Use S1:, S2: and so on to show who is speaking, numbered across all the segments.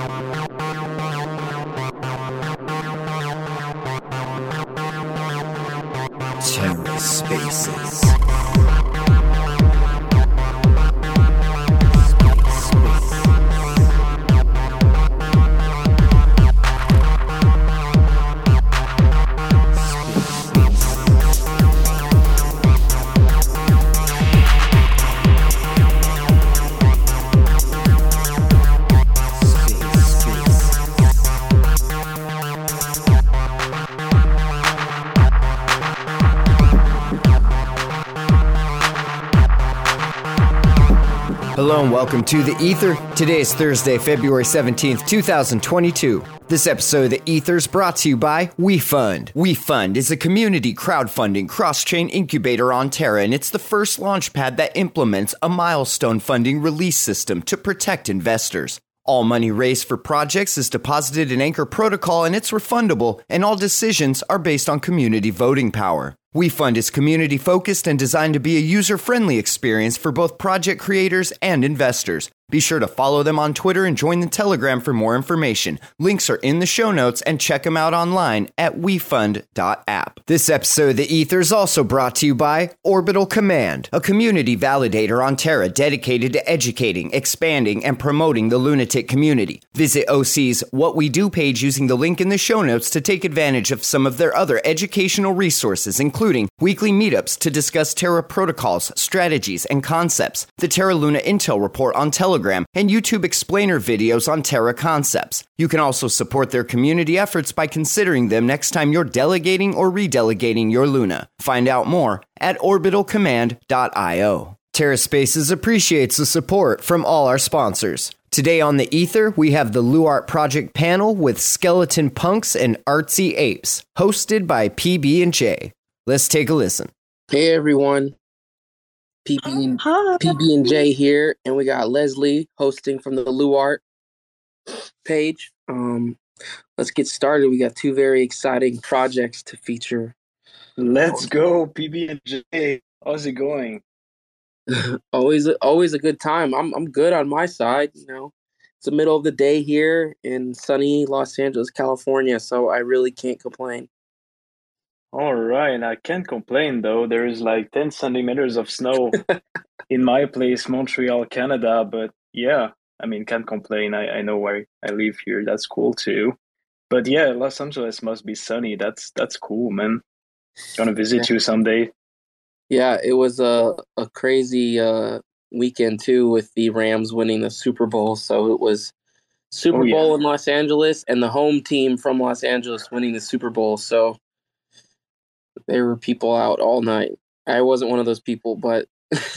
S1: TerraSpaces. Hello and welcome to The Ether. Today is Thursday, February 17th, 2022. This episode of The Ether is brought to you by WeFund. WeFund is a community crowdfunding cross-chain incubator on Terra, and it's the first launchpad that implements a milestone funding release system to protect investors. All money raised for projects is deposited in Anchor Protocol, and it's refundable, and all decisions are based on community voting power. WeFund is community-focused and designed to be a user-friendly experience for both project creators and investors. Be sure to follow them on Twitter and join the Telegram for more information. Links are in the show notes, and check them out online at wefund.app. This episode of The Ether is also brought to you by Orbital Command, a community validator on Terra dedicated to educating, expanding, and promoting the lunatic community. Visit OC's What We Do page using the link in the show notes to take advantage of some of their other educational resources, including weekly meetups to discuss Terra protocols, strategies, and concepts, the Terra Luna Intel Report on Telegram, and YouTube explainer videos on Terra concepts. You can also support their community efforts by considering them next time you're delegating or redelegating your Luna. Find out more at orbitalcommand.io. TerraSpaces appreciates the support from all our sponsors. Today on The Ether, we have the Luart Project panel with Skeleton Punks and Artsy Apes, hosted by PB&J. Let's take a listen.
S2: Hey everyone, PB&J here, and we got Leslie hosting from the Luart page. Let's get started. We got two very exciting projects to feature.
S3: Let's go, PB&J. How's it going?
S2: always a good time. I'm good on my side. You know, it's the middle of the day here in sunny Los Angeles, California, so I really can't complain.
S3: All right, I can't complain though. There is like 10 centimeters of snow in my place, Montreal, Canada. But yeah, I mean, can't complain. I know where I live here. That's cool too. But yeah, Los Angeles must be sunny. That's cool, man. Gonna visit you someday.
S2: Yeah, it was a crazy weekend too with the Rams winning the Super Bowl. So it was Super Bowl in Los Angeles and the home team from Los Angeles winning the Super Bowl. So there were people out all night. I wasn't one of those people, but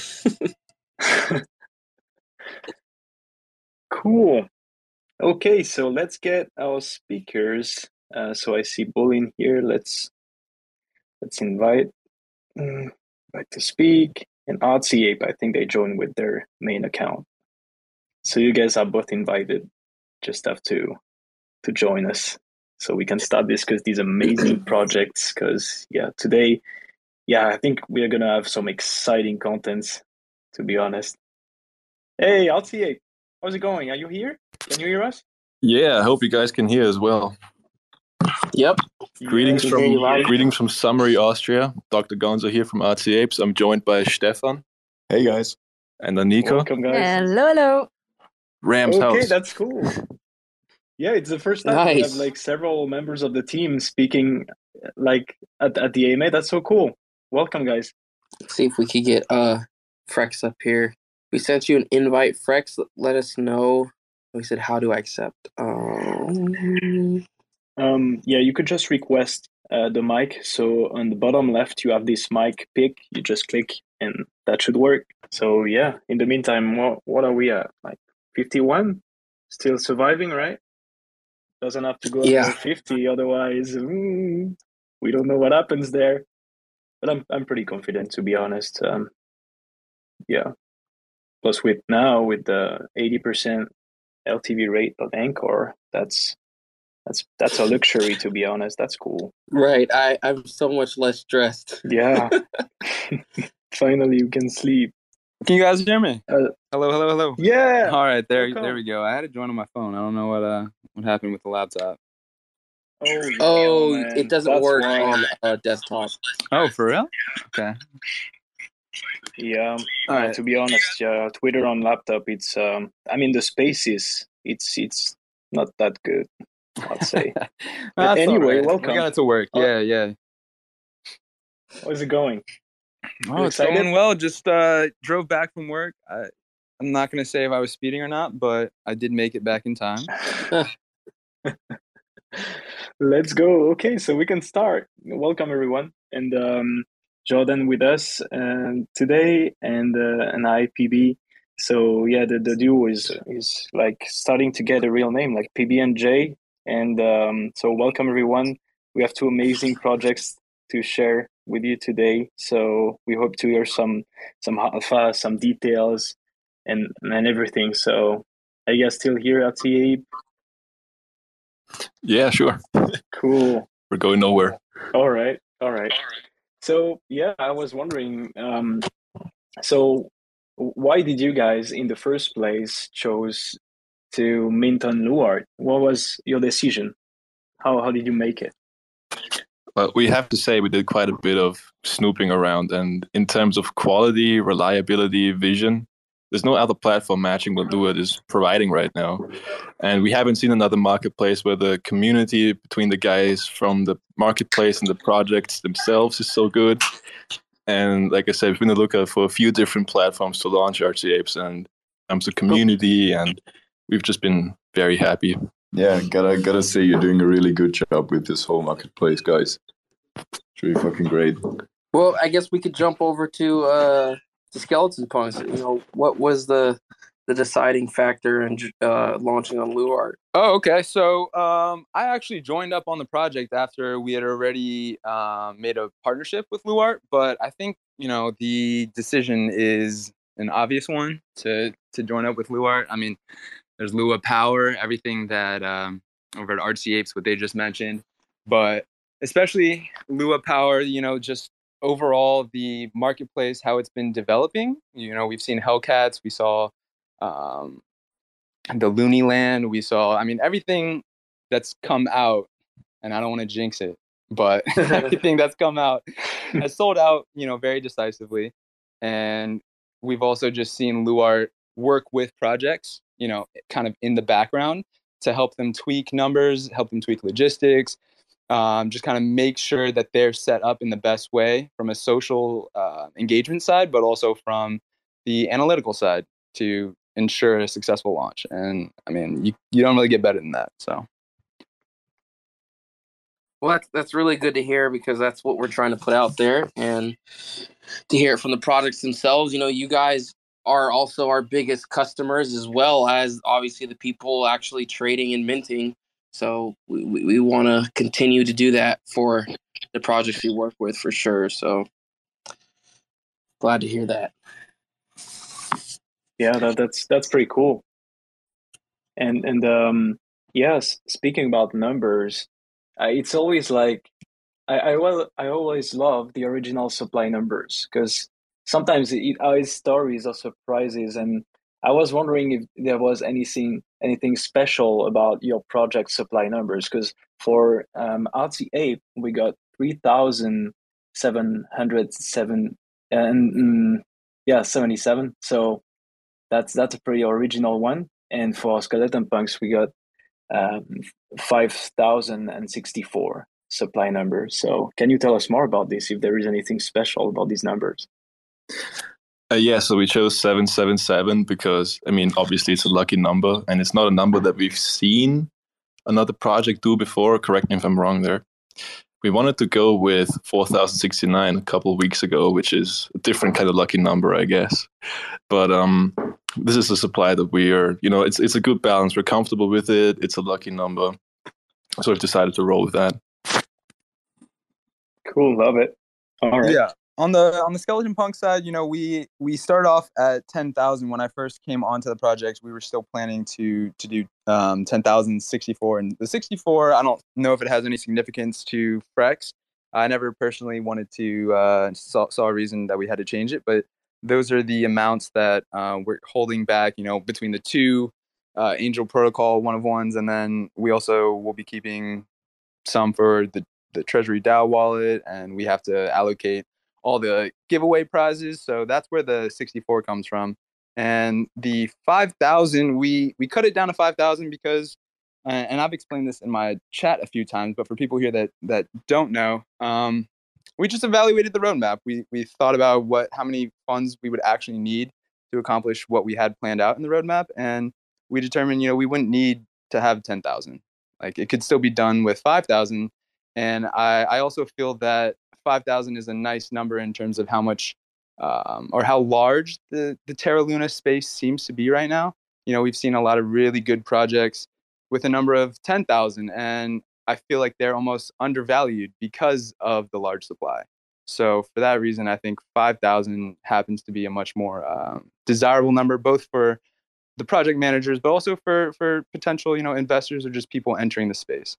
S3: Cool. Okay, so let's get our speakers. So I see Bull in here. Let's invite to speak. And Artsy Ape, I think they joined with their main account. So you guys are both invited. Just have to join us so we can start discuss these amazing projects. Because today, I think we are gonna have some exciting contents. To be honest. Hey, Artsy Ape, how's it going? Are you here? Can you hear us?
S4: Yeah, I hope you guys can hear as well.
S2: Yep.
S4: Greetings from Summary, Austria. Dr. Gonzo here from Artsy Apes. I'm joined by Stefan.
S5: Hey guys.
S4: And Anika.
S3: Welcome, guys.
S6: Hello.
S4: Rams House.
S3: Okay, that's cool. Yeah, it's the first time we have like several members of the team speaking like at the AMA. That's so cool. Welcome, guys.
S2: Let's see if we could get Frex up here. We sent you an invite, Frex. Let us know. We said, how do I accept?
S3: You could just request the mic. So on the bottom left, you have this mic pick. You just click and that should work. So yeah, in the meantime, what are we at? Like 51? Still surviving, right? Doesn't have to go up to 50. Otherwise, we don't know what happens there. But I'm pretty confident, to be honest. Plus with the 80% LTV rate of Anchor, that's a luxury, to be honest. That's cool.
S2: Right. I'm so much less stressed.
S3: Yeah. Finally, you can sleep.
S5: Can you guys hear me? Hello.
S3: Yeah.
S5: All right, there we go. I had to join on my phone. I don't know what happened with the laptop.
S2: Oh, it doesn't work on desktop.
S5: Oh, for real? Okay.
S3: Yeah. To be honest, Twitter on laptop, it's the spaces, it's not that good, I'd say. But anyway,
S5: right.
S3: welcome.
S5: We got it to work. Yeah.
S3: How's it going?
S5: Oh, it's going well. Just drove back from work. I'm not going to say if I was speeding or not, but I did make it back in time.
S3: Let's go. Okay, so we can start. Welcome everyone, and Jordan with us today, and I PB. So yeah, the duo is like starting to get a real name, like PB and J. And so welcome everyone. We have two amazing projects to share with you today. So we hope to hear some alpha, some details, and everything. So are you guys still here at CAPE?
S4: Yeah, sure.
S3: Cool.
S4: We're going nowhere.
S3: All right. So yeah, I was wondering, so why did you guys in the first place chose to mint on Luart? What was your decision? How did you make it?
S4: Well, we have to say we did quite a bit of snooping around, and in terms of quality, reliability, vision, there's no other platform matching what Luart is providing right now. And we haven't seen another marketplace where the community between the guys from the marketplace and the projects themselves is so good. And like I said, we've been on the lookout for a few different platforms to launch RTApes, and comes to community, and we've just been very happy.
S6: Yeah, gotta say you're doing a really good job with this whole marketplace, guys. It's really fucking great.
S2: Well, I guess we could jump over to Skeleton Punks. What was the deciding factor in launching on Luart?
S5: Oh, okay. So I actually joined up on the project after we had already made a partnership with Luart, but I think the decision is an obvious one to join up with Luart. I mean, there's Lua Power, everything that over at RTApes, what they just mentioned, but especially Lua Power, just overall the marketplace, how it's been developing. We've seen Hellcats, we saw the Looney Land, we saw, everything that's come out, and I don't want to jinx it, but everything that's come out has sold out, very decisively. And we've also just seen Luart work with projects, kind of in the background to help them tweak numbers, help them tweak logistics, just kind of make sure that they're set up in the best way from a social engagement side, but also from the analytical side to ensure a successful launch. And you don't really get better than that. So.
S2: Well, that's really good to hear, because that's what we're trying to put out there, and to hear it from the products themselves. You guys are also our biggest customers, as well as obviously the people actually trading and minting. So we want to continue to do that for the projects we work with, for sure. So glad to hear that.
S3: Yeah, that's pretty cool. And yes, speaking about numbers, it's always like I always love the original supply numbers, because sometimes it adds stories or surprises. And I was wondering if there was anything special about your project supply numbers, because for RT8 we got 3,707 and 77. So that's a pretty original one. And for Skeleton Punks we got 5,064 supply numbers. So can you tell us more about this, if there is anything special about these numbers?
S4: Yeah, so we chose 777 because, obviously it's a lucky number, and it's not a number that we've seen another project do before. Correct me if I'm wrong there. We wanted to go with 4,069 a couple of weeks ago, which is a different kind of lucky number, I guess. But this is a supply that we are, it's a good balance. We're comfortable with it. It's a lucky number. So we've decided to roll with that.
S3: Cool, love it. All right.
S5: Yeah. On the Skeleton Punk side, we started off at 10,000. When I first came onto the project, we were still planning to do 10,064, and the 64, I don't know if it has any significance to Frex. I never personally wanted to saw a reason that we had to change it, but those are the amounts that we're holding back, between the two Angel Protocol 1 of 1s, and then we also will be keeping some for the Treasury DAO wallet, and we have to allocate all the giveaway prizes. So that's where the 64 comes from. And the 5,000, we cut it down to 5,000 because, and I've explained this in my chat a few times, but for people here that don't know, we just evaluated the roadmap. We thought about how many funds we would actually need to accomplish what we had planned out in the roadmap, and we determined, we wouldn't need to have 10,000. Like, it could still be done with 5,000. And I also feel that 5,000 is a nice number in terms of how much or how large the Terra Luna space seems to be right now. We've seen a lot of really good projects with a number of 10,000, and I feel like they're almost undervalued because of the large supply. So for that reason, I think 5,000 happens to be a much more desirable number, both for the project managers, but also for potential, investors or just people entering the space.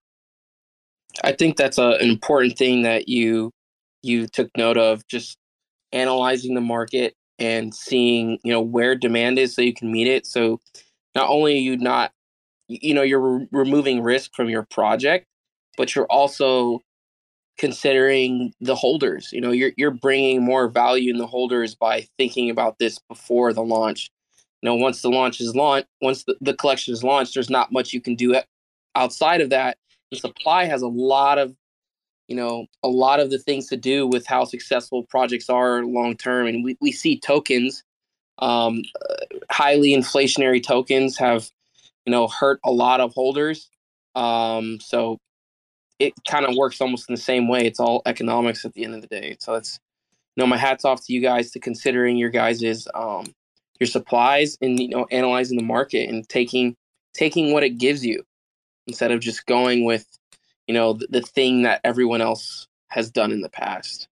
S2: I think that's an important thing that you took note of, just analyzing the market and seeing, where demand is so you can meet it. So not only are you not, you're removing risk from your project, but you're also considering the holders. You're bringing more value in the holders by thinking about this before the launch. Once once the collection is launched, there's not much you can do outside of that. The supply has a lot of the things to do with how successful projects are long term. And we see tokens, highly inflationary tokens have, hurt a lot of holders. So it kind of works almost in the same way. It's all economics at the end of the day. So it's, my hat's off to you guys to considering your guys's, your supplies and, analyzing the market and taking what it gives you instead of just going with, the thing that everyone else has done in the past.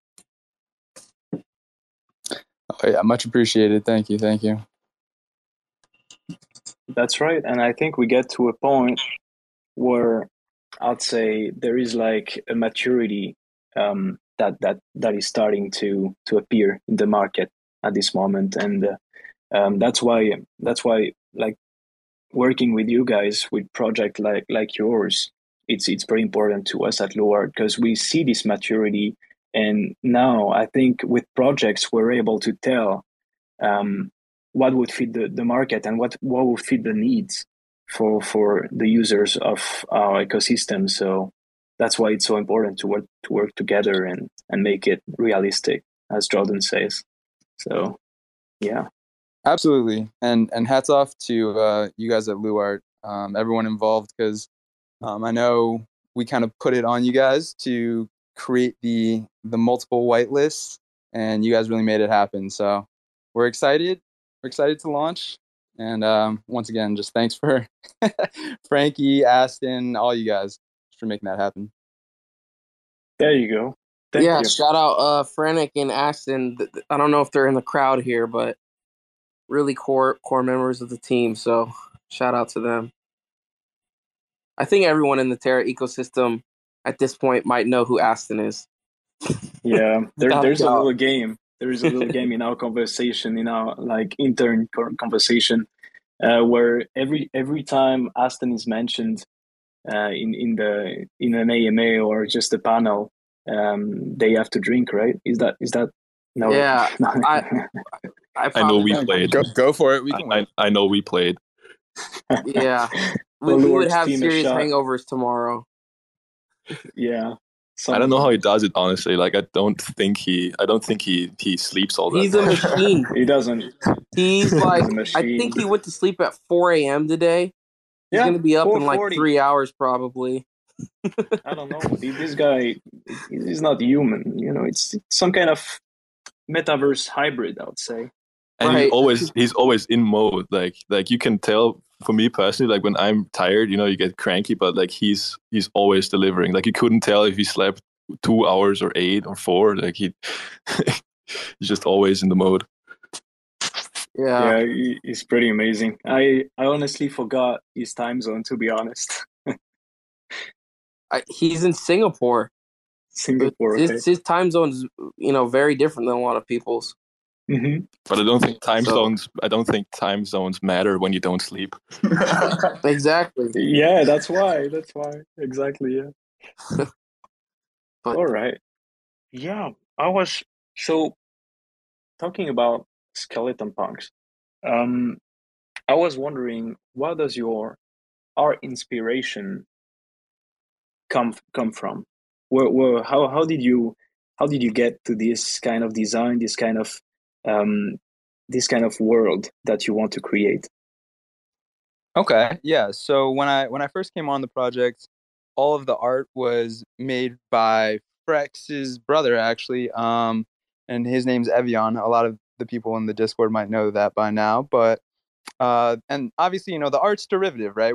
S5: Oh yeah, much appreciated. Thank you.
S3: That's right. And I think we get to a point where I'd say there is like a maturity that is starting to appear in the market at this moment. And that's why like working with you guys with project like yours, it's very important to us at Luard because we see this maturity. And now I think with projects, we're able to tell what would fit the market and what would fit the needs for the users of our ecosystem. So that's why it's so important to work together and make it realistic, as Jordan says. So yeah.
S5: Absolutely. And hats off to you guys at Luart, everyone involved, because I know we kind of put it on you guys to create the multiple whitelists, and you guys really made it happen. So we're excited. We're excited to launch. And once again, just thanks for Frankie, Aston, all you guys for making that happen.
S3: There you go. Thank you.
S2: Shout out Frank and Aston. I don't know if they're in the crowd here, but really core members of the team. So shout out to them. I think everyone in the Terra ecosystem at this point might know who Aston is.
S3: Yeah, there's a little game. There is a little game in our conversation, in our like intern conversation, where every time Aston is mentioned in an AMA or just a panel, they have to drink, right? Is that no?
S2: Yeah,
S4: I know we played.
S5: Go for it. We can.
S4: I know we played.
S2: Yeah, we would have serious hangovers tomorrow.
S3: Yeah.
S4: I don't know how he does it, honestly. Like, I don't think he sleeps all that.
S2: He's a machine.
S3: He doesn't.
S2: He's like, I think he went to sleep at 4 a.m. today. He's going to be up in like 3 hours probably.
S3: I don't know. This guy is not human. It's some kind of metaverse hybrid, I would say.
S4: And he's always in mode. Like you can tell. For me personally, like when I'm tired, you get cranky, but like he's always delivering. Like you couldn't tell if he slept 2 hours or 8 or 4. Like he's just always in the mode.
S2: Yeah,
S3: he's pretty amazing. I honestly forgot his time zone, to be honest.
S2: He's in Singapore.
S3: Okay.
S2: His time zone is very different than a lot of people's.
S3: Mm-hmm.
S4: But I don't think time
S2: So-
S4: zones. I don't think time zones matter when you don't sleep.
S2: Exactly.
S3: Yeah, that's why. That's why. Exactly. Yeah.
S2: But
S3: All right. Yeah, I was so talking about skeleton punks. Um, I was wondering, where does your art inspiration come from? How did you get to this kind of design, um, this kind of world that you want to create?
S5: Okay, yeah. So when I first came on the project, all of the art was made by Frex's brother, actually, and his name's Evian. A lot of the people in the Discord might know that by now, but and obviously, the art's derivative, right?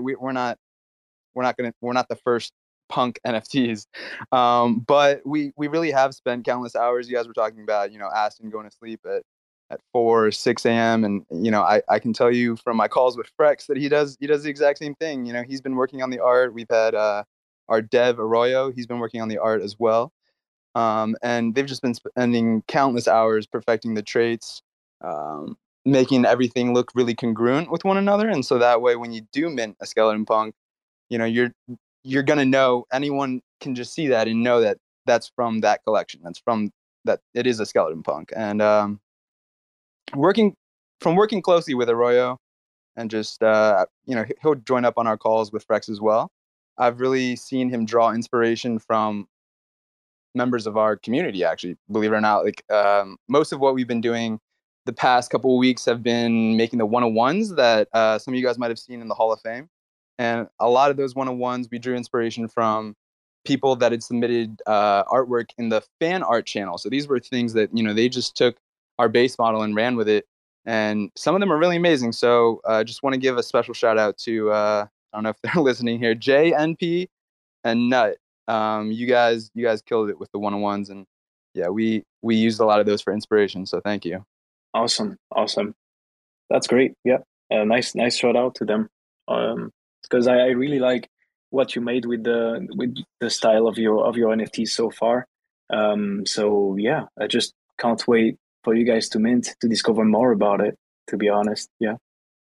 S5: We're not the first punk NFTs, but we really have spent countless hours. You guys were talking about, Aston going to sleep at 4 or 6 a.m. And I can tell you from my calls with Frex that he does the exact same thing. He's been working on the art. We've had our dev Arroyo, he's been working on the art as well. And they've just been spending countless hours perfecting the traits, making everything look really congruent with one another. And so that way, when you do mint a skeleton punk, you're gonna know, anyone can just see that and know that that's from that collection. That's from that, it is a skeleton punk. And working closely with Arroyo, and just he'll join up on our calls with Frex as well. I've really seen him draw inspiration from members of our community, actually, believe it or not. Like, most of what we've been doing the past couple of weeks have been making the 101s that some of you guys might have seen in the Hall of Fame. And a lot of those 101s, we drew inspiration from people that had submitted artwork in the fan art channel. So these were things that, they just took our base model and ran with it. And some of them are really amazing. So just want to give a special shout out to, I don't know if they're listening here, JNP and Nut. You guys killed it with the 101s. And yeah, we used a lot of those for inspiration. So thank you.
S3: Awesome. That's great. Yeah, nice shout out to them. Because I really like what you made with the style of your NFTs so far. So yeah, I just can't wait for you guys to mint to discover more about it. To be honest, yeah.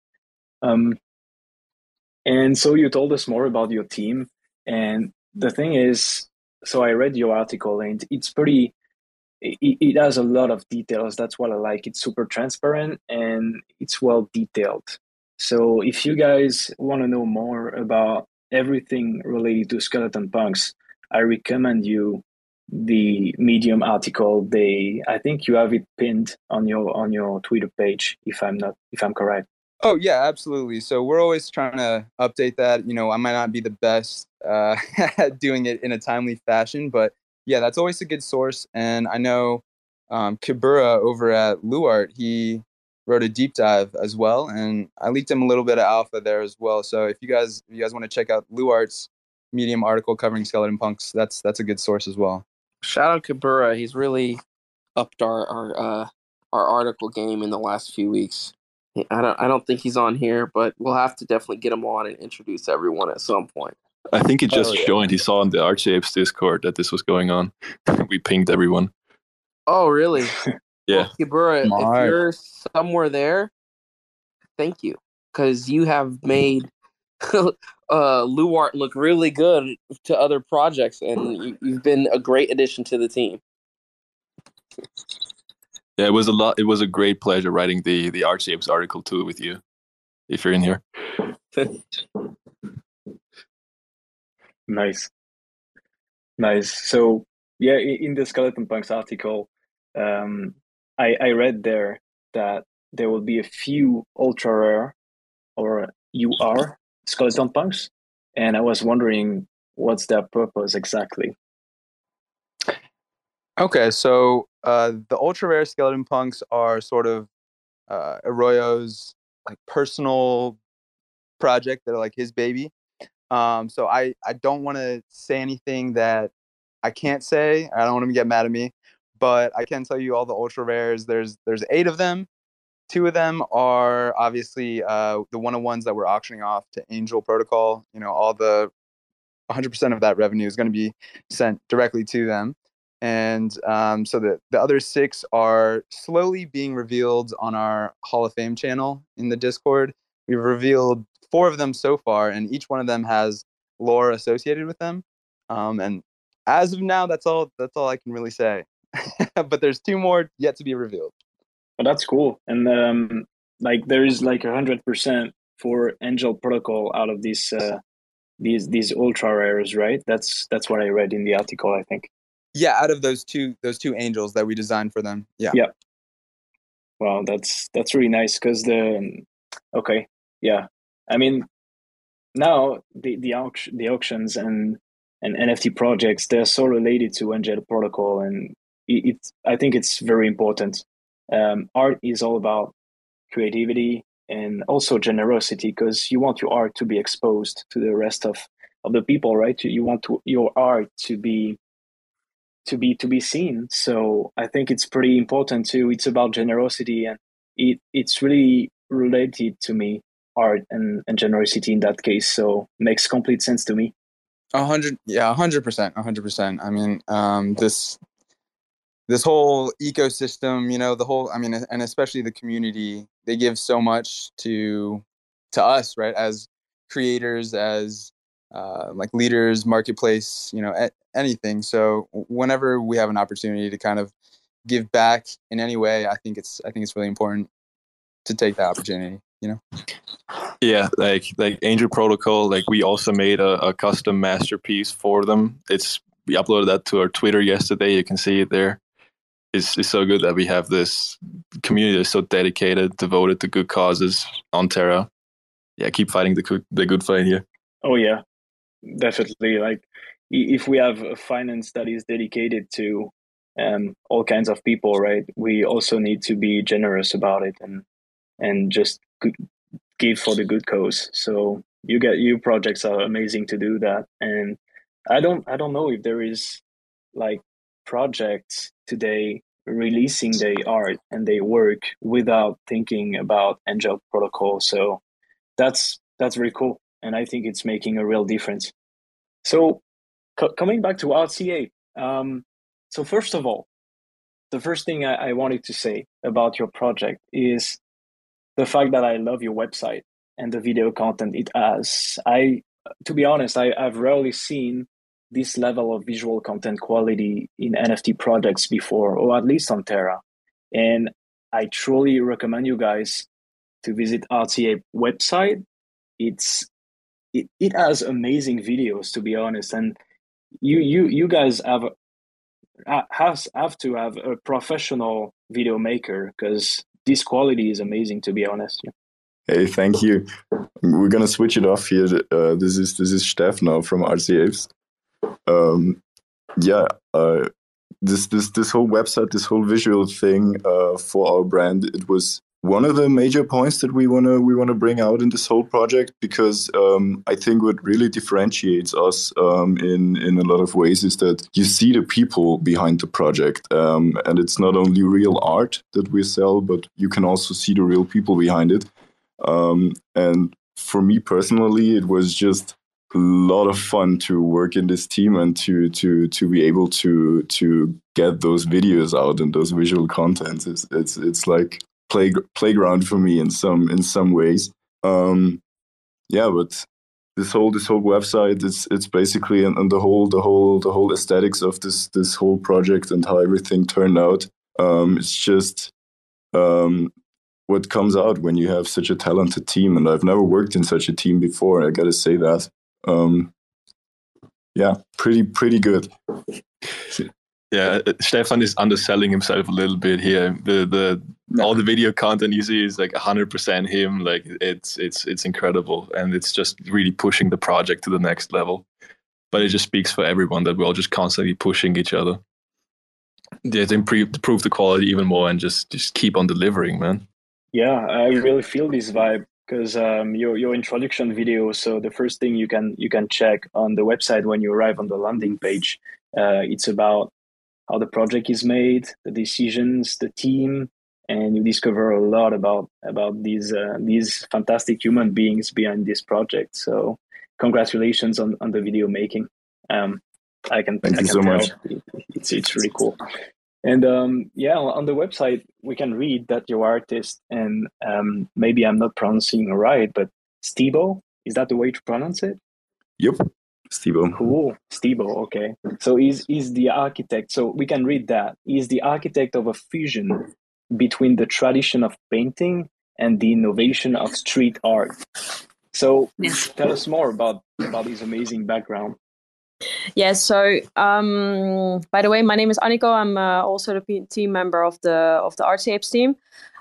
S3: And so you told us more about your team, and the thing is, so I read your article, and it's pretty. It has a lot of details. That's what I like. It's super transparent and it's well detailed. So if you guys want to know more about everything related to skeleton punks, I recommend you the Medium article. I think you have it pinned on your Twitter page, if I'm correct.
S5: Oh yeah, absolutely. So we're always trying to update that. I might not be the best at doing it in a timely fashion, but yeah, that's always a good source. And I know Kibura over at Luart, he wrote a deep dive as well, and I leaked him a little bit of alpha there as well. So if you guys want to check out Luart's Medium article covering skeleton punks, that's a good source as well.
S2: Shout out Kabura. He's really upped our article game in the last few weeks. I don't think he's on here, but we'll have to definitely get him on and introduce everyone at some point.
S4: I think he just joined. He saw on the Archapes Discord that this was going on. We pinged everyone.
S2: Oh, really?
S4: Yeah.
S2: Well, Kibura, if you're somewhere there, thank you, because you have made Luart look really good to other projects, and you've been a great addition to the team.
S4: Yeah, it was a lot. It was a great pleasure writing the Archapes article too with you, if you're in here.
S3: Nice. So yeah, in the Skeleton Punks article, I read there that there will be a few ultra rare or UR Skeleton Punks, and I was wondering what's their purpose exactly.
S5: Okay, so the ultra rare skeleton punks are sort of Arroyo's like personal project. They're like his baby. So I don't want to say anything that I can't say. I don't want him to get mad at me, but I can tell you all the ultra rares. There's 8 of them. 2 of them are obviously the 101s that we're auctioning off to Angel Protocol. All the 100% of that revenue is going to be sent directly to them. And so the other 6 are slowly being revealed on our Hall of Fame channel in the Discord. We've revealed 4 of them so far, and each one of them has lore associated with them. And as of now, that's all I can really say. But there's 2 more yet to be revealed.
S3: Well, that's cool. And like there is like 100% for Angel Protocol out of these ultra rares, right? That's what I read in the article, I think.
S5: Yeah, out of those two angels that we designed for them. Yeah.
S3: Yeah. Well, that's really nice because okay, yeah. I mean, now the auctions and NFT projects, they're so related to Angel Protocol, and I think it's very important. Art is all about creativity and also generosity, because you want your art to be exposed to the rest of the people, right? You want your art to be seen. So I think it's pretty important too. It's about generosity, and it's really related to me, art and generosity in that case. So makes complete sense to me.
S5: 100%. 100%. I mean, this whole ecosystem, and especially the community, they give so much to us, right? As creators, as like leaders, marketplace, anything. So whenever we have an opportunity to kind of give back in any way, I think it's really important to take that opportunity,
S4: Yeah, like Angel Protocol, like we also made a custom masterpiece for them. We uploaded that to our Twitter yesterday. You can see it there. It's so good that we have this community that's so dedicated, devoted to good causes on Terra. Yeah, keep fighting the good fight here.
S3: Oh yeah, definitely. Like if we have a finance that is dedicated to all kinds of people, right? We also need to be generous about it and just give for the good cause. So you projects are amazing to do that, and I don't know if there is like projects today releasing their art and their work without thinking about Angel Protocol. So that's very cool, and I think it's making a real difference. So coming back to RCA, so first of all, the first thing I wanted to say about your project is the fact that I love your website and the video content it has. To be honest, I've rarely seen this level of visual content quality in NFT projects before, or at least on Terra. And I truly recommend you guys to visit RTA website. It has amazing videos, to be honest, and you guys have to have a professional video maker, because this quality is amazing, to be honest.
S6: Hey, thank you. We're gonna switch it off here. This is Steph now from RCAs. This whole website, this whole visual thing for our brand, it was one of the major points that we wanna bring out in this whole project, because I think what really differentiates us in a lot of ways is that you see the people behind the project, and it's not only real art that we sell, but you can also see the real people behind it. And for me personally, it was just a lot of fun to work in this team and to be able to get those videos out and those visual contents. It's like playground for me in some ways. But this whole website, it's basically and the whole aesthetics of this whole project and how everything turned out. It's just what comes out when you have such a talented team, and I've never worked in such a team before. I gotta say that. Pretty good.
S4: Yeah, Stefan is underselling himself a little bit here. All the video content you see is like 100% him. Like it's incredible, and it's just really pushing the project to the next level. But it just speaks for everyone that we're all just constantly pushing each other. Yeah, to improve the quality even more, and just keep on delivering, man.
S3: Yeah, I really feel this vibe, because your introduction video. So the first thing you can check on the website when you arrive on the landing page, it's about how the project is made, the decisions, the team, and you discover a lot about these fantastic human beings behind this project. So congratulations on the video making.
S6: Thank you so
S3: tell.
S6: much.
S3: It's really cool. And on the website we can read that your artist, and maybe I'm not pronouncing it right, but Stebo, is that the way to pronounce it?
S6: Yep, Stebo.
S3: Cool, Stebo. Okay, so he's the architect. So we can read that he's the architect of a fusion between the tradition of painting and the innovation of street art. So tell us more about his amazing background.
S7: Yes. So, by the way, my name is Aniko. I'm also the team member of the Artscapes team.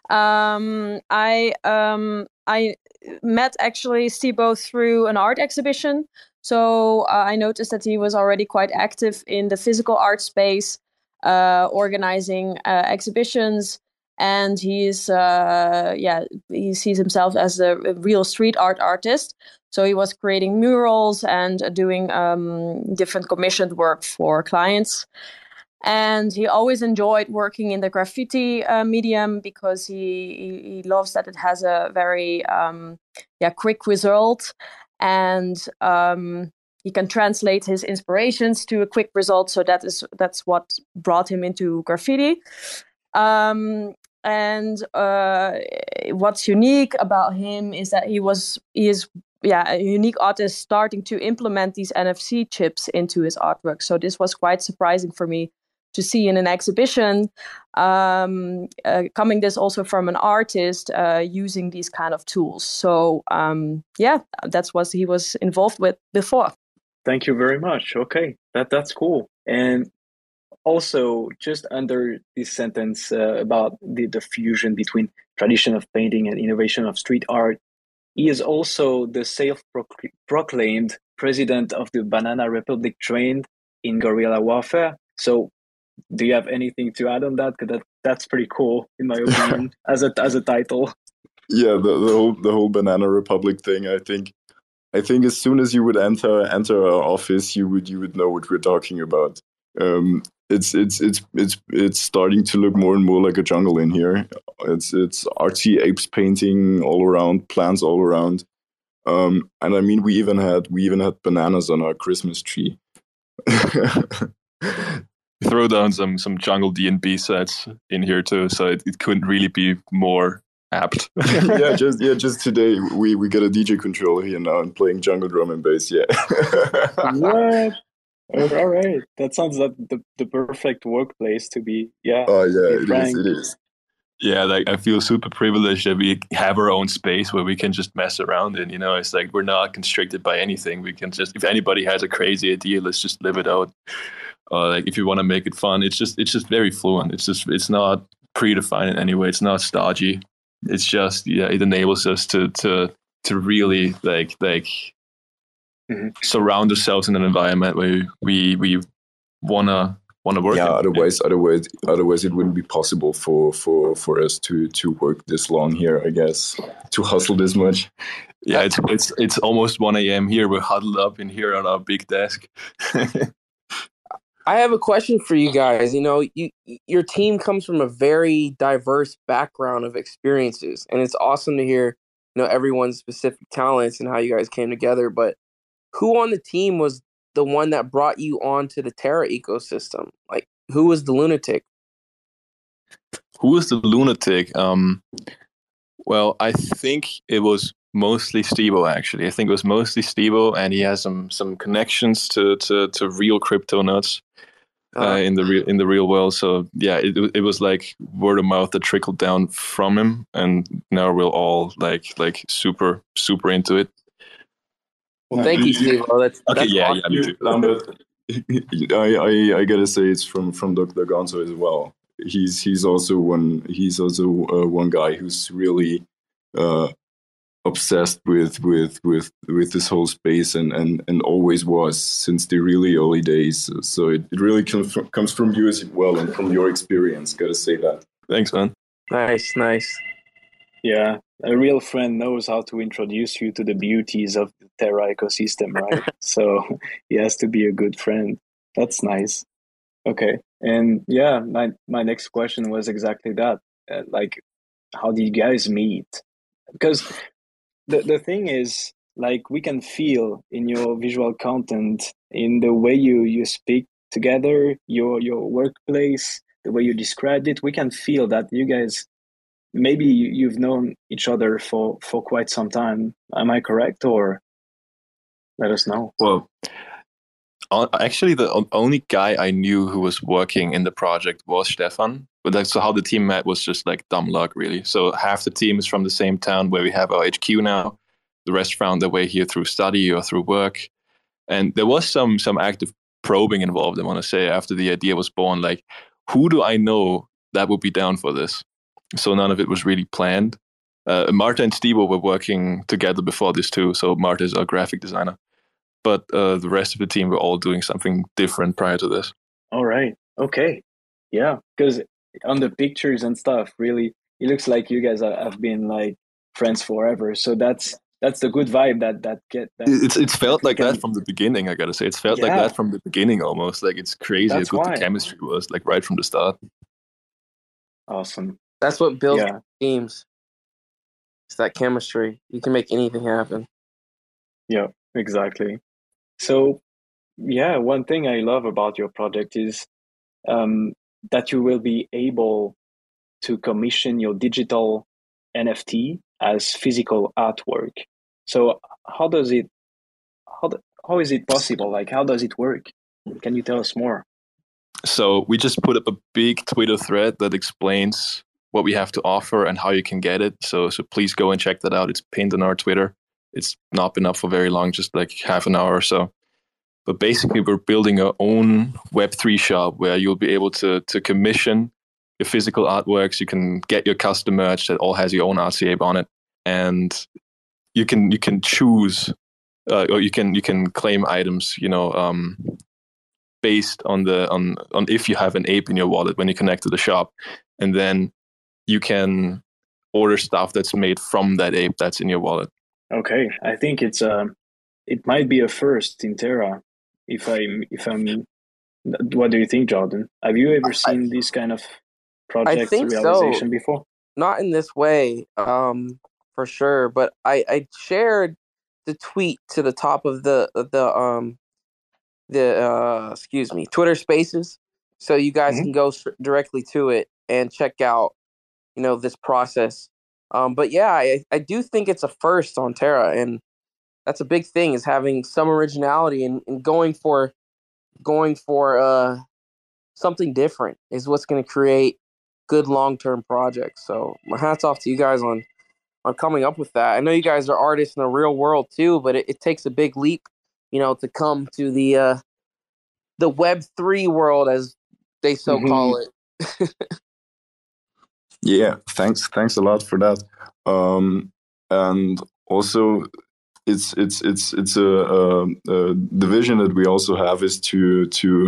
S7: I met actually Stebo through an art exhibition. So I noticed that he was already quite active in the physical art space, organizing exhibitions, and he sees himself as a real street art artist. So he was creating murals and doing different commissioned work for clients. And he always enjoyed working in the graffiti medium because he loves that it has a very quick result, and he can translate his inspirations to a quick result. So that's what brought him into graffiti. And what's unique about him is that he is a unique artist starting to implement these NFC chips into his artwork. So this was quite surprising for me to see in an exhibition, coming this also from an artist using these kind of tools. So that's what he was involved with before.
S3: Thank you very much. Okay, that's cool. And also, just under this sentence about the fusion between tradition of painting and innovation of street art, he is also the self-proclaimed president of the Banana Republic trained in guerrilla warfare. So do you have anything to add on that? Because that's pretty cool, in my opinion, as a title.
S6: Yeah, the whole Banana Republic thing. I think as soon as you would enter our office, you would know what we're talking about. It's starting to look more and more like a jungle in here. It's artsy apes painting all around, plants all around, and I mean we even had bananas on our Christmas tree.
S4: Throw down some jungle D&B sets in here too, so it couldn't really be more apt.
S6: just today we got a DJ controller here now and playing jungle drum and bass. Yeah.
S3: What? All right, that sounds like the perfect workplace to be. Yeah.
S6: Oh yeah, it is.
S4: Yeah, like I feel super privileged that we have our own space where we can just mess around in. It's like we're not constricted by anything. We can just, if anybody has a crazy idea, let's just live it out. Like if you want to make it fun, it's just very fluent. It's not predefined in any way. It's not stodgy. It's just it enables us to really like surround ourselves in an environment where we wanna work.
S6: Yeah, otherwise it wouldn't be possible for us to work this long here, I guess, to hustle this much.
S4: Yeah, it's almost 1 a.m. here. We're huddled up in here on our big desk.
S2: I have a question for you guys. Your team comes from a very diverse background of experiences, and it's awesome to hear, everyone's specific talents and how you guys came together. But who on the team was the one that brought you onto the Terra ecosystem? Like, who was the lunatic?
S4: Who was the lunatic? Well, I think it was mostly Stebo, actually. I think it was mostly Stebo, and he has some connections to real crypto nuts in the real world. So yeah, it was like word of mouth that trickled down from him, and now we're all like super into it.
S2: Well, thank you, Stebo. That's
S4: okay.
S2: That's
S4: Me too.
S6: I gotta say it's from Dr. Gonzo as well. He's also one guy who's really obsessed with this whole space and always was since the really early days. So it really comes from you as well and from your experience. Gotta say that.
S4: Thanks, man.
S2: Nice.
S3: Yeah, a real friend knows how to introduce you to the beauties of the Terra ecosystem, right? So he has to be a good friend. That's nice. Okay, and yeah, my next question was exactly that. Like, how did you guys meet? Because the thing is, like we can feel in your visual content, in the way you speak together, your workplace, the way you described it, we can feel that you guys, maybe you've known each other for quite some time. Am I correct, or let us know?
S4: Well, actually, the only guy I knew who was working in the project was Stefan. But that's how the team met, was just like dumb luck, really. So half the team is from the same town where we have our HQ now. The rest found their way here through study or through work. And there was some active probing involved, I want to say, after the idea was born. Like, who do I know that would be down for this? So none of it was really planned. Marta and Steve were working together before this too. So Marta is our graphic designer. But the rest of the team were all doing something different prior to this.
S3: All right. Okay. Yeah. Because on the pictures and stuff, really, it looks like you guys have been like friends forever. So that's the good vibe that
S4: it's felt like that from the beginning. I gotta say, it's felt like that from the beginning almost. Like, it's crazy how good the chemistry was, like right from the start.
S3: Awesome.
S2: That's what builds teams. It's that chemistry. You can make anything happen.
S3: Yeah, exactly. So, yeah, one thing I love about your project is that you will be able to commission your digital NFT as physical artwork. So how is it possible? Like, how does it work? Can you tell us more?
S4: So we just put up a big Twitter thread that explains what we have to offer and how you can get it. So please go and check that out. It's pinned on our Twitter. It's not been up for very long, just like half an hour or so. But basically, we're building our own Web3 shop where you'll be able to commission your physical artworks. You can get your custom merch that all has your own RCA on it, and you can choose or you can claim items, based on if you have an ape in your wallet when you connect to the shop, and then you can order stuff that's made from that ape that's in your wallet.
S3: Okay, I think it might be a first in Terra. If I'm, what do you think, Jordan? Have you ever seen this kind of project realization before?
S2: Not in this way, for sure. But I shared the tweet to the top of the Twitter Spaces, so you guys can go directly to it and check out, this process. But yeah, I do think it's a first on Terra, and that's a big thing, is having some originality and going for something different is what's going to create good long-term projects. So my hat's off to you guys on coming up with that. I know you guys are artists in the real world too, but it takes a big leap, to come to the Web3 world, as they call it.
S6: Yeah, thanks a lot for that. And also, it's the vision that we also have is to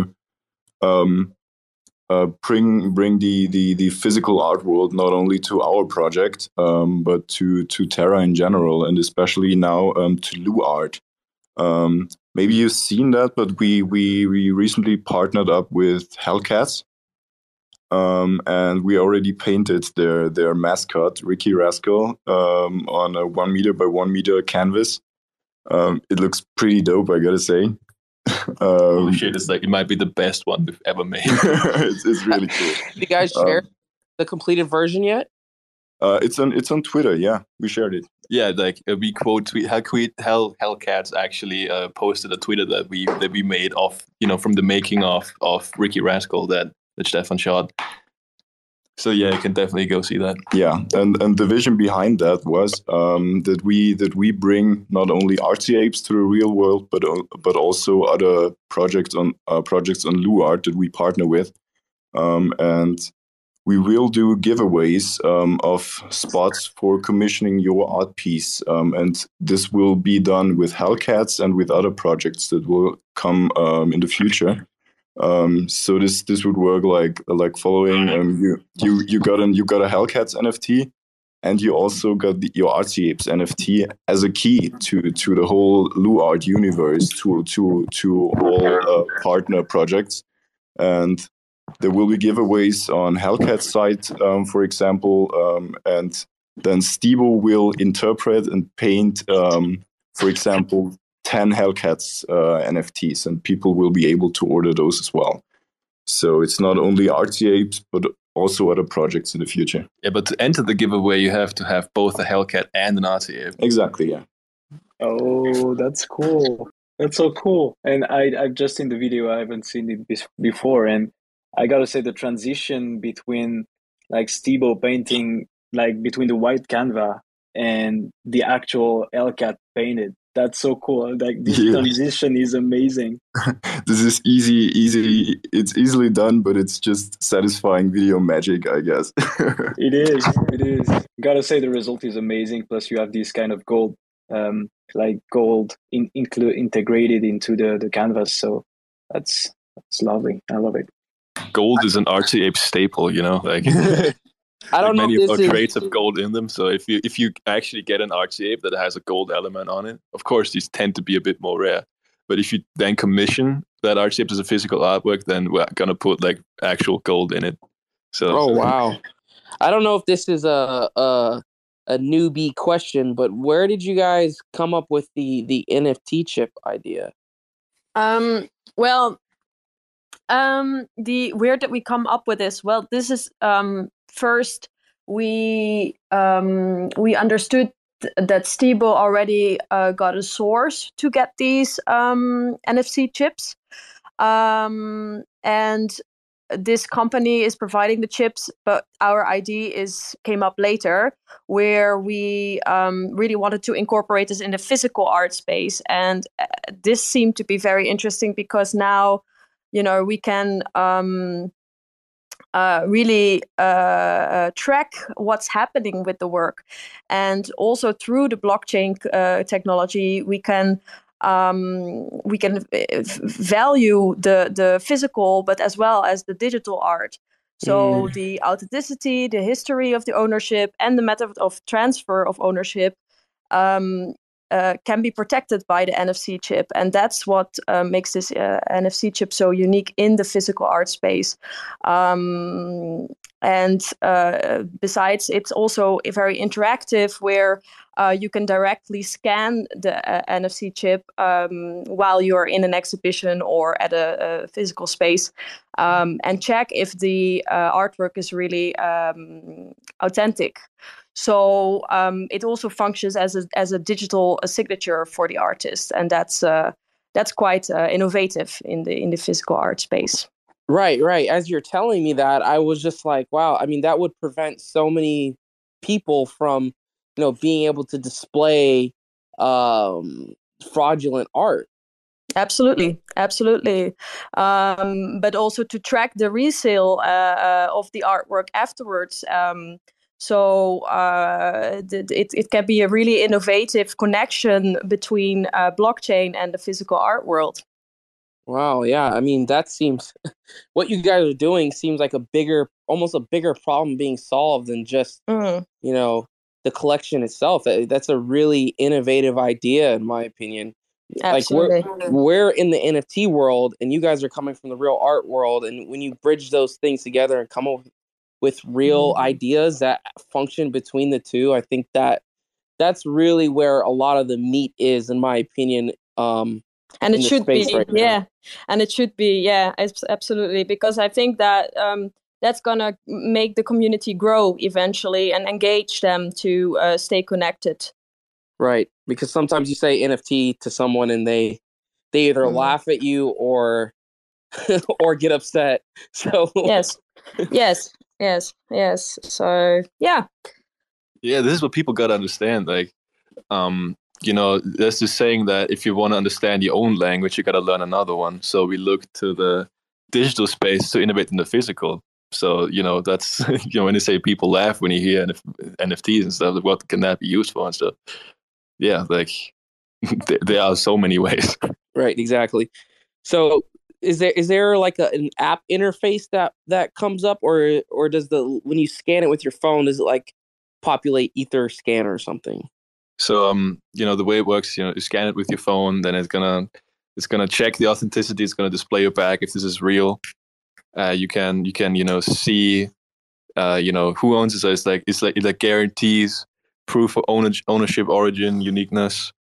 S6: bring the physical art world not only to our project, but to Terra in general, and especially now to Luart. Maybe you've seen that, but we recently partnered up with Hellcats. And we already painted their mascot, Ricky Rascal, on a 1 meter by 1 meter canvas. It looks pretty dope, I gotta say.
S4: Holy shit, it might be the best one we've ever made.
S6: it's really cool.
S2: Have you guys shared the completed version yet?
S6: It's on Twitter. Yeah, we shared it.
S4: Yeah, like we quote tweet Hellcats actually posted a Twitter that we made of from the making of Ricky Rascal that Stefan shot. So yeah, you can definitely go see that.
S6: Yeah, and the vision behind that was that we bring not only artsy apes to the real world, but also other projects on Luart that we partner with, and we will do giveaways of spots for commissioning your art piece, and this will be done with Hellcats and with other projects that will come in the future. So this would work like following. You got a Hellcats NFT, and you also got your Artsy Apes NFT as a key to the whole Luart universe, to all partner projects. And there will be giveaways on Hellcat's site, for example, and then Stevo will interpret and paint for example, 10 Hellcats NFTs, and people will be able to order those as well. So it's not only RTApes, but also other projects in the future.
S4: Yeah, but to enter the giveaway, you have to have both a Hellcat and an RTApe.
S6: Exactly, yeah.
S3: Oh, that's cool. That's so cool. And I've just seen the video. I haven't seen it before. And I gotta say, the transition between like Stebo painting, like between the white Canva and the actual Hellcat painted, that's so cool. Like this transition is amazing.
S6: This is easy. It's easily done, but it's just satisfying video magic, I guess.
S3: It is. Gotta say, the result is amazing. Plus, you have this kind of gold, integrated into the canvas. So that's lovely. I love it.
S4: Gold is an RTApe staple, you know, like.
S2: I don't know.
S4: Many of our crates have gold in them, so if you actually get an RTApe that has a gold element on it, of course these tend to be a bit more rare. But if you then commission that RTApe as a physical artwork, then we're gonna put like actual gold in it. So.
S2: Oh wow! I don't know if this is a newbie question, but where did you guys come up with the NFT chip idea?
S7: Well, where did we come up with this? Well, this is first we understood that Stebo already got a source to get these NFC chips, and this company is providing the chips, but our idea came up later, where we really wanted to incorporate this in the physical art space, and this seemed to be very interesting because now, you know, we can really track what's happening with the work, and also through the blockchain technology, we can value the physical, but as well as the digital art. So the authenticity, the history of the ownership, and the method of transfer of ownership can be protected by the NFC chip. And that's what makes this NFC chip so unique in the physical art space. Besides, it's also very interactive, where you can directly scan the NFC chip while you're in an exhibition or at a physical space, and check if the artwork is really authentic. So it also functions as a digital signature for the artist, and that's quite innovative in the physical art space.
S2: Right. As you're telling me that, I was just like, wow. I mean, that would prevent so many people from, you know, being able to display fraudulent art.
S7: Absolutely. But also to track the resale of the artwork afterwards. So it can be a really innovative connection between blockchain and the physical art world.
S2: Wow, yeah. I mean, that seems what you guys are doing seems like almost a bigger problem being solved than just you know, the collection itself. That's a really innovative idea, in my opinion.
S7: Absolutely.
S2: Like we're in the NFT world, and you guys are coming from the real art world, and when you bridge those things together and come up with real ideas that function between the two, I think that's really where a lot of the meat is, in my opinion.
S7: And it should be, right, and it should be, absolutely, because I think that that's gonna make the community grow eventually and engage them to stay connected.
S2: Right, because sometimes you say NFT to someone and they either laugh at you or or get upset. So
S7: yes. So yeah,
S4: this is what people gotta understand. Like, you know, there's this saying that if you want to understand your own language, you got to learn another one. So we look to the digital space to innovate in the physical. So, you know, that's, you know, when they say people laugh when you hear NFTs and stuff, like, what can that be used for and stuff? Yeah, like there are so many ways.
S2: Right, exactly. So is there like an app interface that comes up, or does when you scan it with your phone, does it like populate Etherscan or something?
S4: So, you know, the way it works, you know, you scan it with your phone, then it's gonna check the authenticity. It's gonna display it back if this is real. You can you know, see, you know, who owns it. So it's like it guarantees proof of ownership, origin, uniqueness.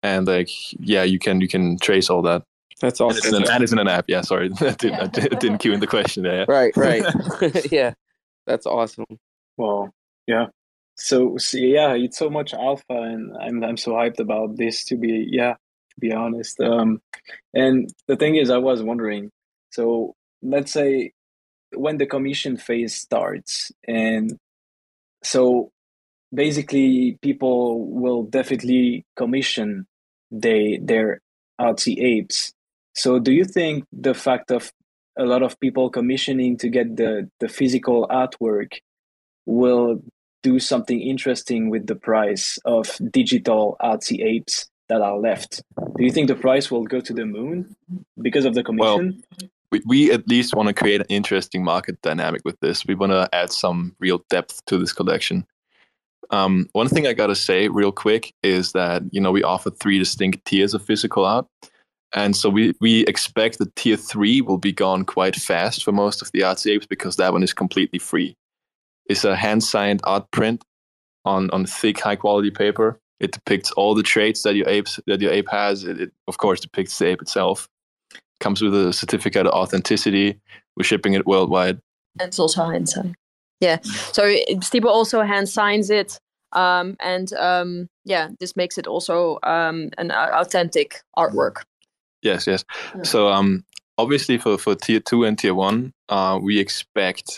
S4: and like you can trace all that.
S2: That's awesome.
S4: And it's in an app. Yeah, sorry, I didn't cue in the question there.
S2: Right. Yeah, that's awesome.
S3: Well, yeah. So yeah, it's so much alpha, and I'm so hyped about this to be honest. And the thing is, I was wondering. So let's say when the commission phase starts, and so basically people will definitely commission their artsy apes. So do you think the fact of a lot of people commissioning to get the physical artwork will do something interesting with the price of digital artsy apes that are left? Do you think the price will go to the moon because of the commission?
S4: Well, we at least want to create an interesting market dynamic with this. We want to add some real depth to this collection. One thing I gotta say real quick is that we offer 3 distinct tiers of physical art, and so we expect that tier 3 will be gone quite fast for most of the artsy apes, because that one is completely free. It's a hand-signed art print on thick, high-quality paper. It depicts all the traits that your ape has. It of course depicts the ape itself. Comes with a certificate of authenticity. We're shipping it worldwide.
S7: And it's also hand-signed. Yeah. So Stibo also hand signs it, and this makes it also an authentic artwork.
S4: Yes. Yeah. So obviously for tier 2 and tier 1, we expect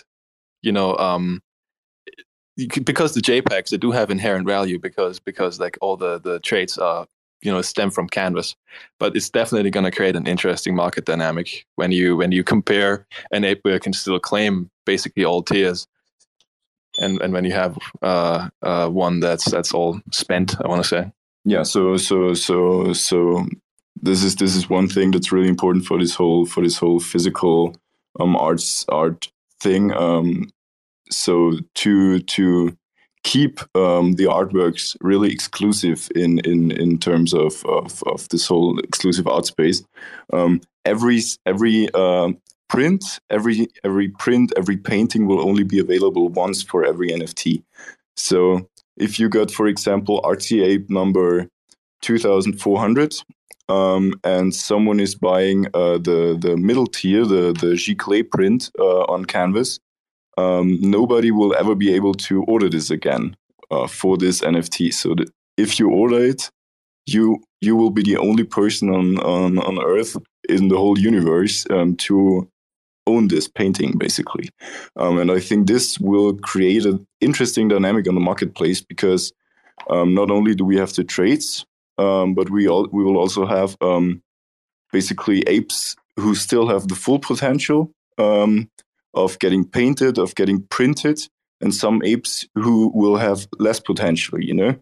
S4: because the JPEGs, they do have inherent value because like all the traits are stem from canvas, but it's definitely going to create an interesting market dynamic when you compare an ape where it can still claim basically all tiers, and when you have one that's all spent, I want to say.
S6: Yeah. So this is one thing that's really important for this whole physical art thing. So to keep the artworks really exclusive in terms of this whole exclusive art space, every print, every painting will only be available once for every NFT. So if you got, for example, artsy ape number 2400, and someone is buying the middle tier, the Giclée print on canvas, nobody will ever be able to order this again for this NFT. So that if you order it, you will be the only person on Earth in the whole universe to own this painting, basically. And I think this will create an interesting dynamic on the marketplace, because not only do we have the traits, but we will also have basically apes who still have the full potential of getting painted, of getting printed, and some apes who will have less potential,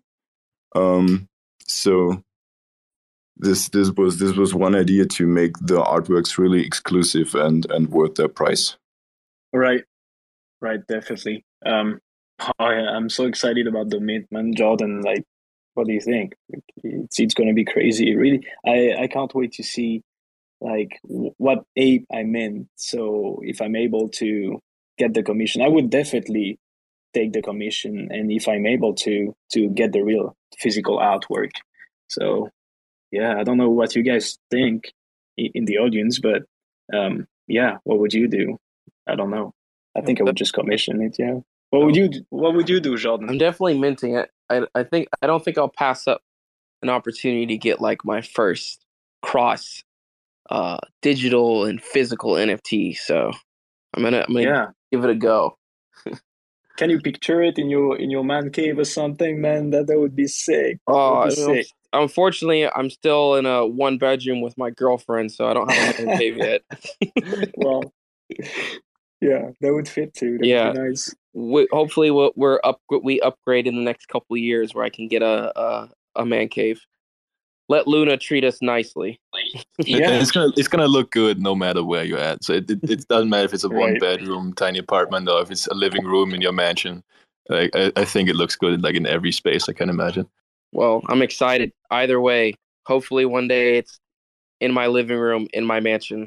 S6: So this was one idea, to make the artworks really exclusive and worth their price.
S3: Right, definitely. I'm so excited about the mint, man. Jordan, like, what do you think? It's going to be crazy, really. I can't wait to see like what ape I'm in. So if I'm able to get the commission, I would definitely take the commission, and if I'm able to get the real physical artwork. So yeah, I don't know what you guys think in the audience, but what would you do? I don't know. I think I would just commission it. Yeah. What would you do, Jordan?
S2: I'm definitely minting it. I don't think I'll pass up an opportunity to get like my first cross digital and physical NFT. So I'm gonna give it a go.
S3: Can you picture it in your man cave or something, man? That would be sick. Sick.
S2: Unfortunately, I'm still in a 1-bedroom with my girlfriend, so I don't have a man cave yet.
S3: Well, yeah, that would fit too. That would be nice.
S2: Hopefully, we upgrade in the next couple of years where I can get a man cave. Let Luna treat us nicely.
S4: Yeah, it's gonna look good no matter where you're at. So it doesn't matter if it's a 1-bedroom tiny apartment or if it's a living room in your mansion. Like I think it looks good like in every space I can imagine.
S2: Well, I'm excited. Either way, hopefully one day it's in my living room in my mansion.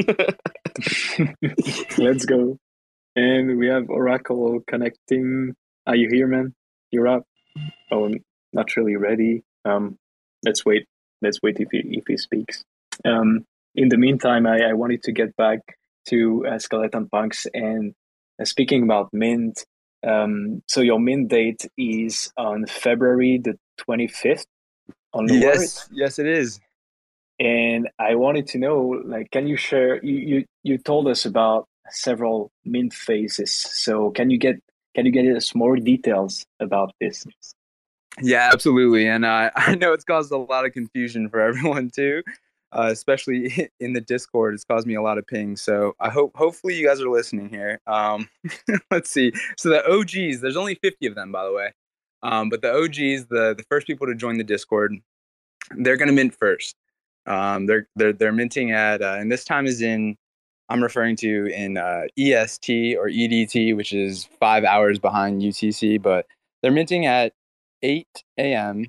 S3: Let's go. And we have Oracle connecting. Are you here, man? You're up. Oh, not really ready. Let's wait let's wait if he speaks. In the meantime, I wanted to get back to Skeleton Punks, and speaking about mint. So your mint date is on February the 25th onwards.
S5: Yes, it is.
S3: And I wanted to know, like, can you share? You told us about several mint phases. So can you get us more details about this?
S5: Yeah, absolutely. And I know it's caused a lot of confusion for everyone too, especially in the Discord. It's caused me a lot of pings. So hopefully you guys are listening here. Let's see. So the OGs, there's only 50 of them, by the way. But the OGs, the first people to join the Discord, they're going to mint first. They're minting at, and this time is I'm referring to in EST or EDT, which is 5 hours behind UTC, but they're minting at 8 a.m.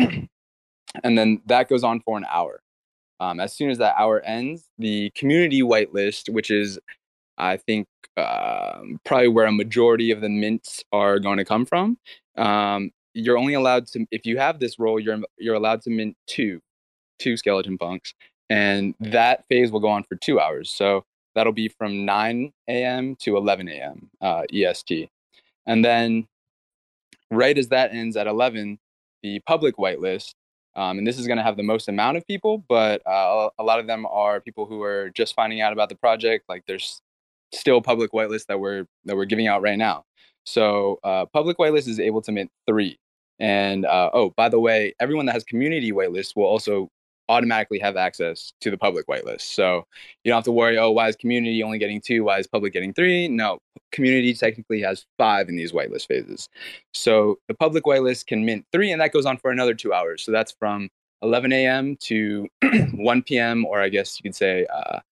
S5: and then that goes on for an hour. As soon as that hour ends, the community whitelist, which is, I think, probably where a majority of the mints are going to come from. You're only allowed to, if you have this role, you're allowed to mint two Skeleton Punks, and that phase will go on for 2 hours. So that'll be from 9 a.m. to 11 a.m. EST. And then right as that ends at 11, the public whitelist, and this is going to have the most amount of people, but a lot of them are people who are just finding out about the project. Like there's still public whitelist that we're giving out right now. So public whitelist is able to mint 3. And by the way, everyone that has community whitelist will also automatically have access to the public whitelist. So you don't have to worry, why is community only getting 2? Why is public getting 3? No, community technically has 5 in these whitelist phases. So the public whitelist can mint 3, and that goes on for another 2 hours. So that's from 11 a.m. to 1 p.m., or I guess you could say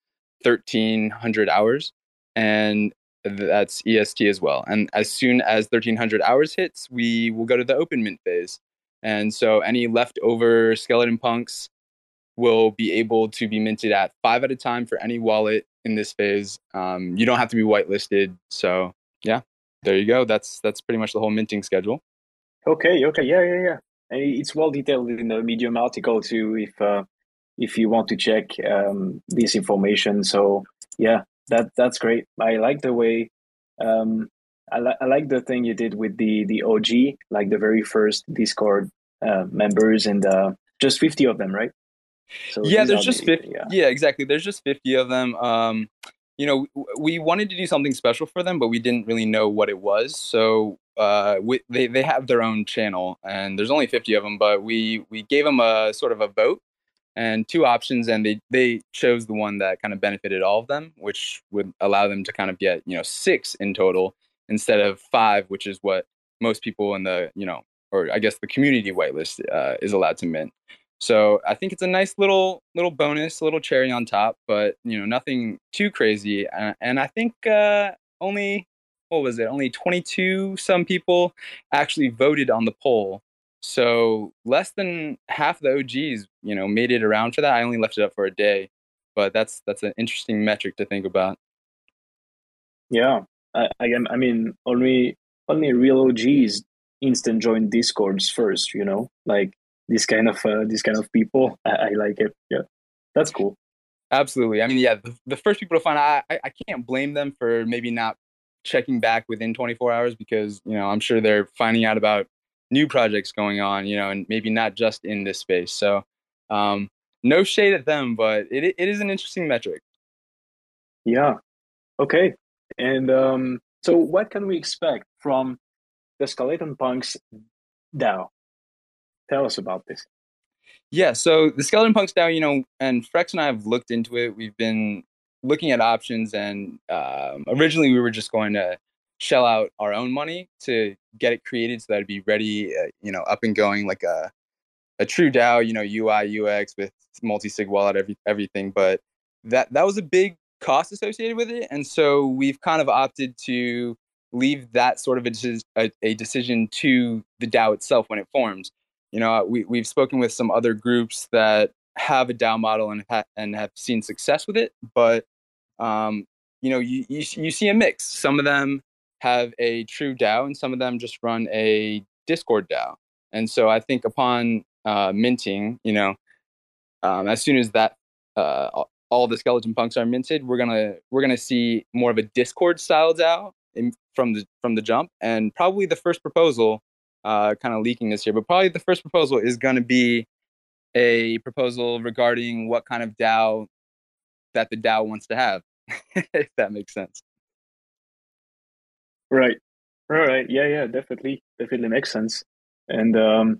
S5: 1,300 hours. And that's EST as well. And as soon as 1,300 hours hits, we will go to the open mint phase. And so any leftover Skeleton Punks will be able to be minted at 5 at a time for any wallet in this phase. You don't have to be whitelisted. So yeah, there you go. That's pretty much the whole minting schedule.
S3: Okay. Yeah. And it's well detailed in the Medium article too, if you want to check this information. So yeah, that's great. I like the way I like the thing you did with the OG, like the very first Discord members, and just 50 of them, right?
S5: So yeah, there's just 50. Yeah, exactly. There's just 50 of them. We wanted to do something special for them, but we didn't really know what it was. So they have their own channel, and there's only 50 of them. But we gave them a sort of a vote and 2 options, and they chose the one that kind of benefited all of them, which would allow them to kind of get 6 in total instead of 5, which is what most people in the or I guess the community whitelist is allowed to mint. So I think it's a nice little bonus, a little cherry on top, but nothing too crazy. And I think only 22 some people actually voted on the poll. So less than half the OGs, made it around for that. I only left it up for a day, but that's an interesting metric to think about.
S3: Yeah, I mean, only real OGs instant join Discords first. Like. This kind of people, I like it. Yeah, that's cool.
S5: Absolutely. I mean, yeah, the first people to find out, I can't blame them for maybe not checking back within 24 hours because, I'm sure they're finding out about new projects going on, and maybe not just in this space. So no shade at them, but it is an interesting metric.
S3: Yeah. Okay. And so what can we expect from the Skeleton Punks DAO? Tell us about this.
S5: Yeah, so the Skeleton Punks DAO, and Frex and I have looked into it. We've been looking at options, and originally we were just going to shell out our own money to get it created so that it'd be ready, up and going like a true DAO, UI, UX with multi-sig wallet, everything. But that was a big cost associated with it, and so we've kind of opted to leave that sort of a decision to the DAO itself when it forms. We've spoken with some other groups that have a DAO model and have seen success with it, but you see a mix. Some of them have a true DAO, and some of them just run a Discord DAO. And so I think upon minting, as soon as that all the skeleton punks are minted, we're gonna see more of a Discord style DAO from the jump, and probably the first proposal, kind of leaking this year, but probably the first proposal is gonna be a proposal regarding what kind of DAO that the DAO wants to have, if that makes sense.
S3: Right. Yeah, definitely makes sense. And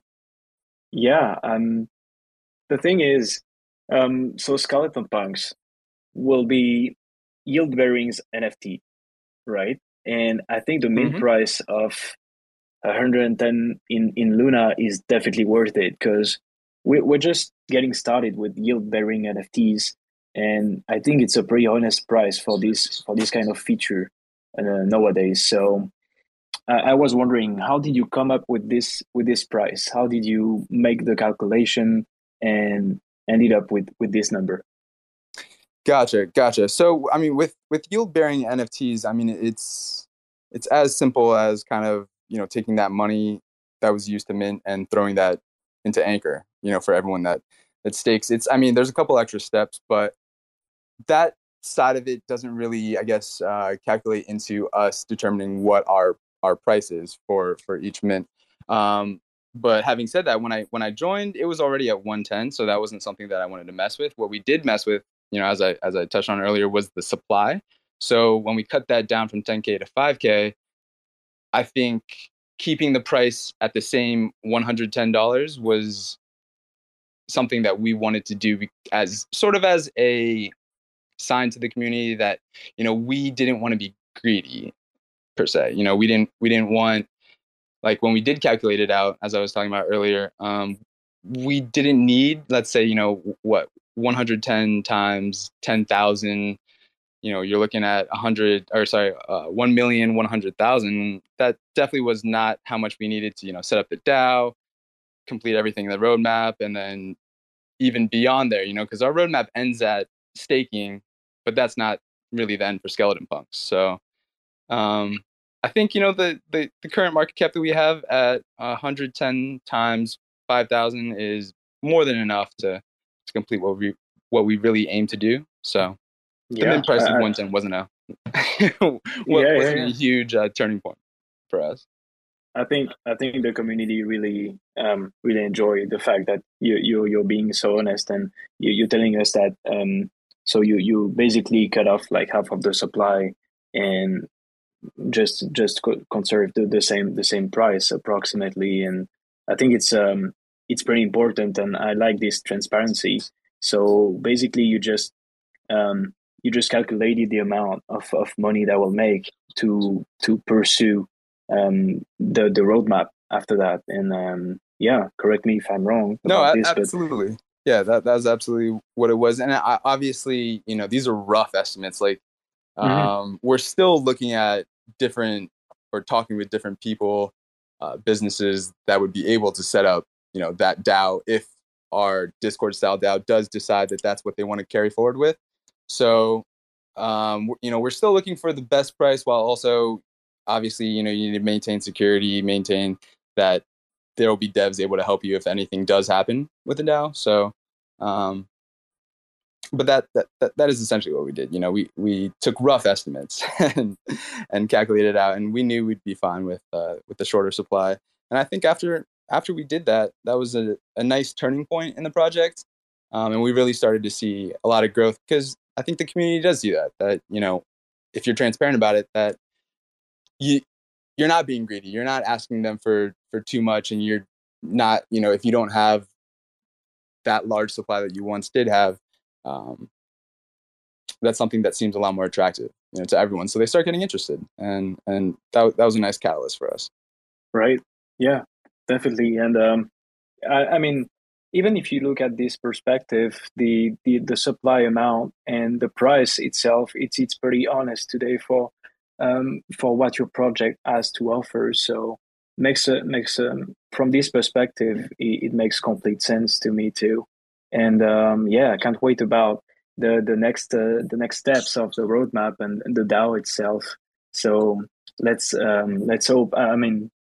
S3: the thing is, so Skeleton Punks will be Yield Bearing's NFT, right? And I think the mint price of 110 in Luna is definitely worth it, because we're just getting started with yield bearing NFTs, and I think it's a pretty honest price for this kind of feature nowadays. So I was wondering, how did you come up with this price? How did you make the calculation and ended up with this number?
S5: Gotcha. So I mean, with yield bearing NFTs, I mean it's as simple as kind of, you know, taking that money that was used to mint and throwing that into Anchor, you know, for everyone that stakes. I mean, there's a couple extra steps, but that side of it doesn't really, I guess, calculate into us determining what our price is for each mint. But having said that, when I joined, it was already at 110, so that wasn't something that I wanted to mess with. What we did mess with, you know, as I touched on earlier, was the supply. So when we cut that down from 10K to 5K, I think keeping the price at the same $110 was something that we wanted to do as sort of as a sign to the community that, you know, we didn't want to be greedy per se. You know, we didn't want, like when we did calculate it out, as I was talking about earlier, we didn't need, let's say, you know, what, 110 times 10,000, you know, you're looking at 1,100,000. That definitely was not how much we needed to, you know, set up the DAO, complete everything in the roadmap, and then even beyond there, you know, because our roadmap ends at staking, but that's not really the end for Skeleton Punks. So I think, you know, the current market cap that we have at 110 times 5,000 is more than enough to complete what we really aim to do. So the mint price of 110 wasn't a huge turning point for us.
S3: I think the community really enjoy the fact that you're being so honest, and you're telling us that so you basically cut off like half of the supply and just conserve the same price approximately. And I think it's pretty important, and I like this transparency. So basically you just calculated the amount of money that will make to pursue the roadmap after that. And correct me if I'm wrong.
S5: No, absolutely. Yeah, that was absolutely what it was. And obviously, you know, these are rough estimates. Like we're still looking at talking with different people, businesses that would be able to set up, you know, that DAO if our Discord style DAO does decide that that's what they want to carry forward with. So, you know, we're still looking for the best price, while also, obviously, you know, you need to maintain security, maintain that there will be devs able to help you if anything does happen with the DAO. So, but that is essentially what we did. You know, we took rough estimates and calculated it out, and we knew we'd be fine with the shorter supply. And I think after we did that, that was a nice turning point in the project, and we really started to see a lot of growth, because I think the community does see that, you know, if you're transparent about it, that you're not being greedy. You're not asking them for too much, and you're not, you know, if you don't have that large supply that you once did have, that's something that seems a lot more attractive, you know, to everyone. So they start getting interested, and that was a nice catalyst for us.
S3: Right. Yeah, definitely. And I mean, even if you look at this perspective, the supply amount and the price itself, it's pretty honest today for what your project has to offer. So makes from this perspective, it makes complete sense to me too. And I can't wait about the next steps of the roadmap and the DAO itself. So let's hope. I mean,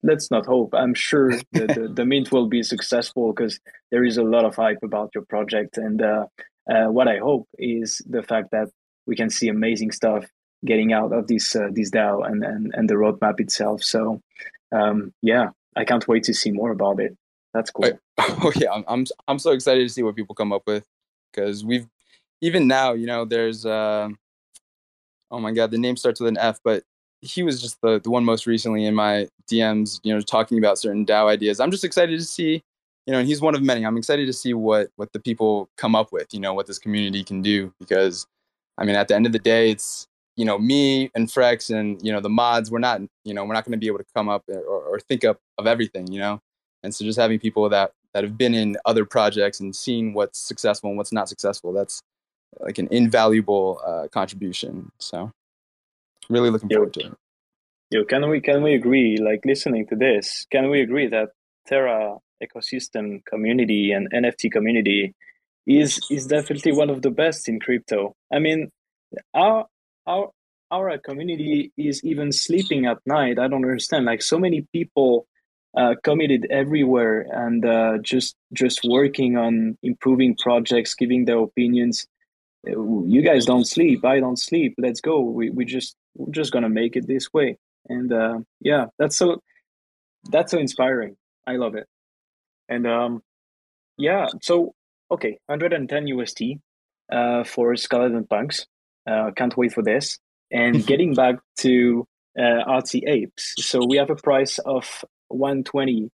S3: let's not hope. I'm sure the mint will be successful because there is a lot of hype about your project. And what I hope is the fact that we can see amazing stuff getting out of this DAO and the roadmap itself. So yeah, I can't wait to see more about it. That's cool.
S5: Okay, I'm so excited to see what people come up with, because we've even now, there's oh my god, the name starts with an F, but he was just the one most recently in my DMs, talking about certain DAO ideas. I'm just excited to see, and he's one of many. I'm excited to see what the people come up with, what this community can do, because I mean, at the end of the day, it's, me and Frex and, the mods, we're not going to be able to come up or think of everything, And so just having people that have been in other projects and seen what's successful and what's not successful, that's like an invaluable contribution. So really looking forward to it.
S3: Can we agree, like listening to this, can we agree that Terra ecosystem community and NFT community is definitely one of the best in crypto? I mean, our community is even sleeping at night. I don't understand. Like, so many people committed everywhere and just working on improving projects, giving their opinions. You guys don't sleep. I don't sleep. Let's go. We're just gonna make it this way. And yeah, that's so inspiring. I love it. And yeah, so okay, 110 UST for Skeleton Punks. Can't wait for this. And getting back to Artsy Apes, so we have a price of 120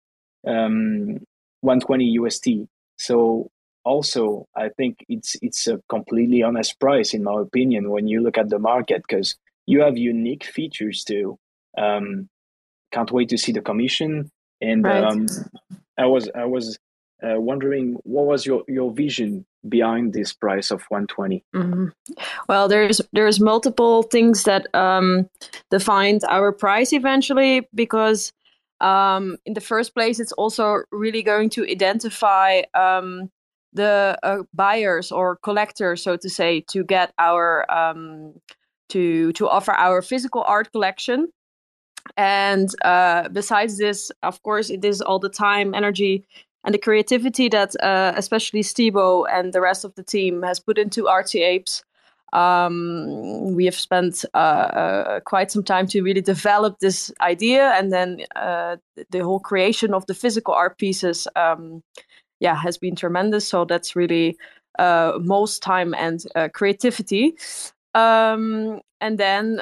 S3: UST. So also, I think it's a completely honest price, in my opinion, when you look at the market, because you have unique features too. Can't wait to see the commission. And
S7: Right.
S3: I was wondering, what was your vision behind this price of 120?
S7: Well, there's multiple things that defined our price eventually, because in the first place, it's also really going to identify the buyers or collectors, so to say, to get our to offer our physical art collection. And besides this, of course, it is all the time, energy, and the creativity that especially Stebo and the rest of the team has put into Artsy Apes. We have spent quite some time to really develop this idea, and then the whole creation of the physical art pieces has been tremendous. So that's really most time and creativity. And then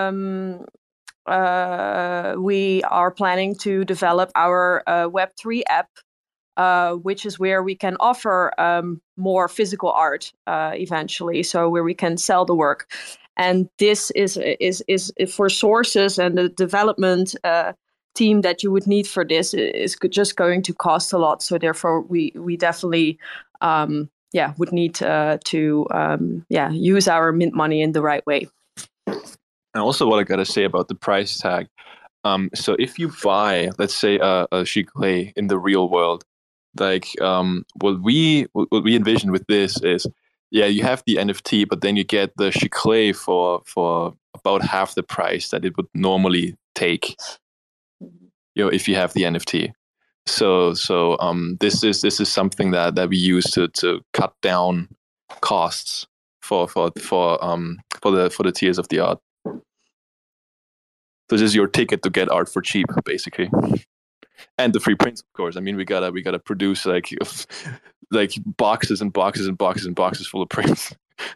S7: we are planning to develop our Web3 app, which is where we can offer more physical art eventually, so where we can sell the work. And this is for sources and the development team that you would need for this is just going to cost a lot. So therefore, we definitely would need to use our mint money in the right way.
S4: And also, what I gotta say about the price tag. So if you buy, let's say, a Chiclée in the real world, like what we envision with this is, you have the NFT, but then you get the Chiclée for about half the price that it would normally take, if you have the NFT. So this is something that we use to cut down costs for the tiers of the art. This is your ticket to get art for cheap, basically, and the free prints, of course. I mean, we gotta produce like boxes and boxes and boxes and boxes full of prints,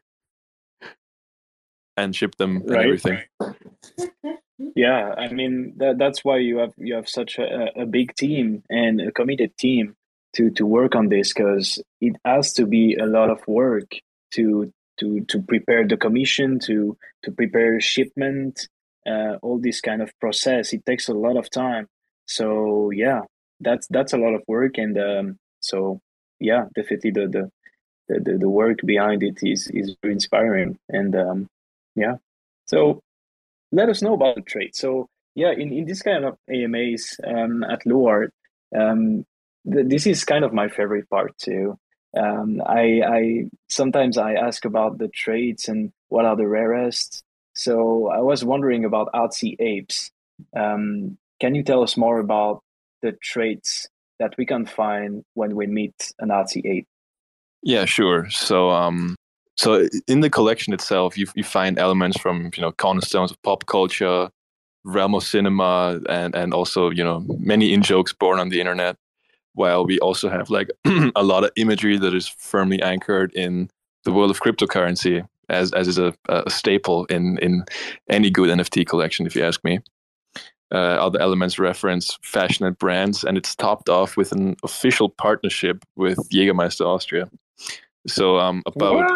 S4: and ship them and everything.
S3: Yeah, I mean that's why you have such a big team and a committed team to work on this, because it has to be a lot of work to prepare the commission, to prepare shipment. All this kind of process, it takes a lot of time. So yeah, that's a lot of work, and so yeah, definitely the work behind it is very inspiring, and yeah. So let us know about the trade. So yeah, in this kind of AMAs at Loart, this is kind of my favorite part too. I sometimes I ask about the trades and what are the rarest. So I was wondering about Artsy Apes. Can can you tell us more about the traits that we can find when we meet an RT8?
S4: Yeah, sure. So in the collection itself, you find elements from cornerstones of pop culture, realm of cinema, and also many in jokes born on the internet. While we also have like a lot of imagery that is firmly anchored in the world of cryptocurrency, as is a staple in any good NFT collection, if you ask me. Other elements reference fashion and brands, and it's topped off with an official partnership with Jägermeister Austria. So about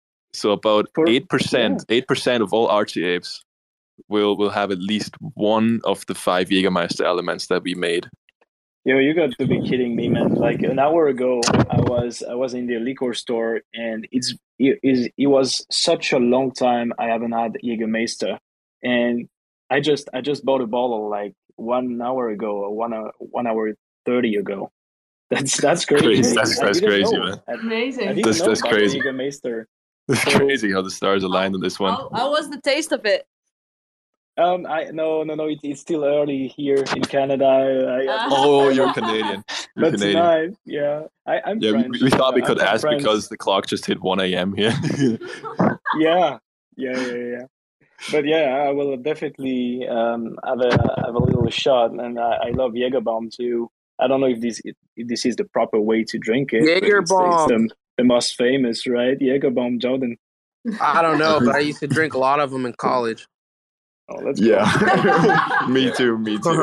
S4: 8% of all RT apes will have at least one of the 5 Jägermeister elements that we made.
S3: Yo, you got to be kidding me, man! Like an hour ago, I was in the liquor store, and it was such a long time I haven't had Jägermeister, and I just bought a bottle like 1 hour ago, or 1 hour 30 ago. That's crazy.
S4: That's crazy, man.
S7: Amazing.
S4: That's crazy.
S3: Jägermeister.
S4: It's crazy how the stars aligned on this one.
S7: How was the taste of it?
S3: No, it's still early here in Canada.
S4: You're Canadian.
S3: That's
S4: Canadian.
S3: nice. Yeah, I'm French.
S4: We thought we could
S3: I'm
S4: ask
S3: French.
S4: because the clock just hit 1 a.m. here.
S3: Yeah. But yeah, I will definitely have a little shot, and I love Jägerbomb too. I don't know if this is the proper way to drink it.
S2: Jägerbomb,
S3: it's the most famous, right? Jägerbomb, Jordan.
S2: I don't know, but I used to drink a lot of them in college.
S3: Oh, that's
S6: Yeah. Me too.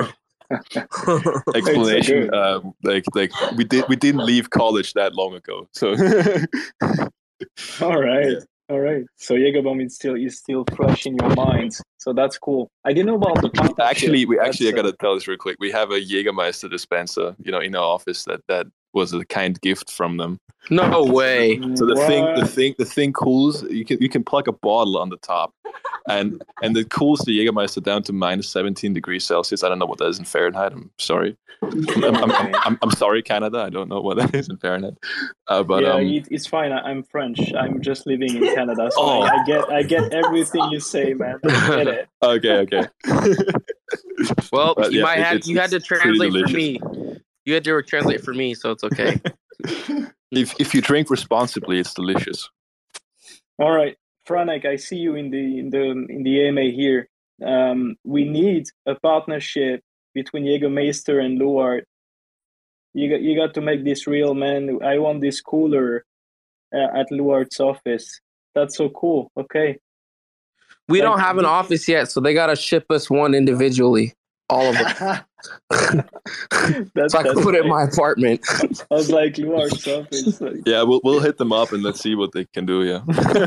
S4: Explanation: like we didn't leave college that long ago, so.
S3: All right. All right. So Jägerbomb is still fresh in your mind. So that's cool. I didn't know about the partnership.
S4: I gotta tell this real quick. We have a Jägermeister dispenser, in our office that was a kind gift from them.
S2: No way.
S4: So the thing cools. You can plug a bottle on the top, and it cools the Jägermeister down to minus 17 degrees Celsius. I don't know what that is in Fahrenheit. I'm sorry. I'm sorry, Canada. I don't know what that is in Fahrenheit. But
S3: it's fine. I'm French. I'm just living in Canada, so I get everything you say, man. I get it.
S4: Okay.
S2: Well, you had to translate for me. You had to translate for me, so it's okay.
S4: If you drink responsibly, it's delicious.
S3: All right, Franek, I see you in the AMA here. We need a partnership between Jägermeister and Luart. You got to make this real, man. I want this cooler at Luart's office. That's so cool. Okay.
S2: We don't have an office yet, so they gotta ship us one individually. All of them. So I can put it in my apartment.
S3: I was like, Luart's office.
S4: Yeah, we'll hit them up and let's see what they can do. Yeah.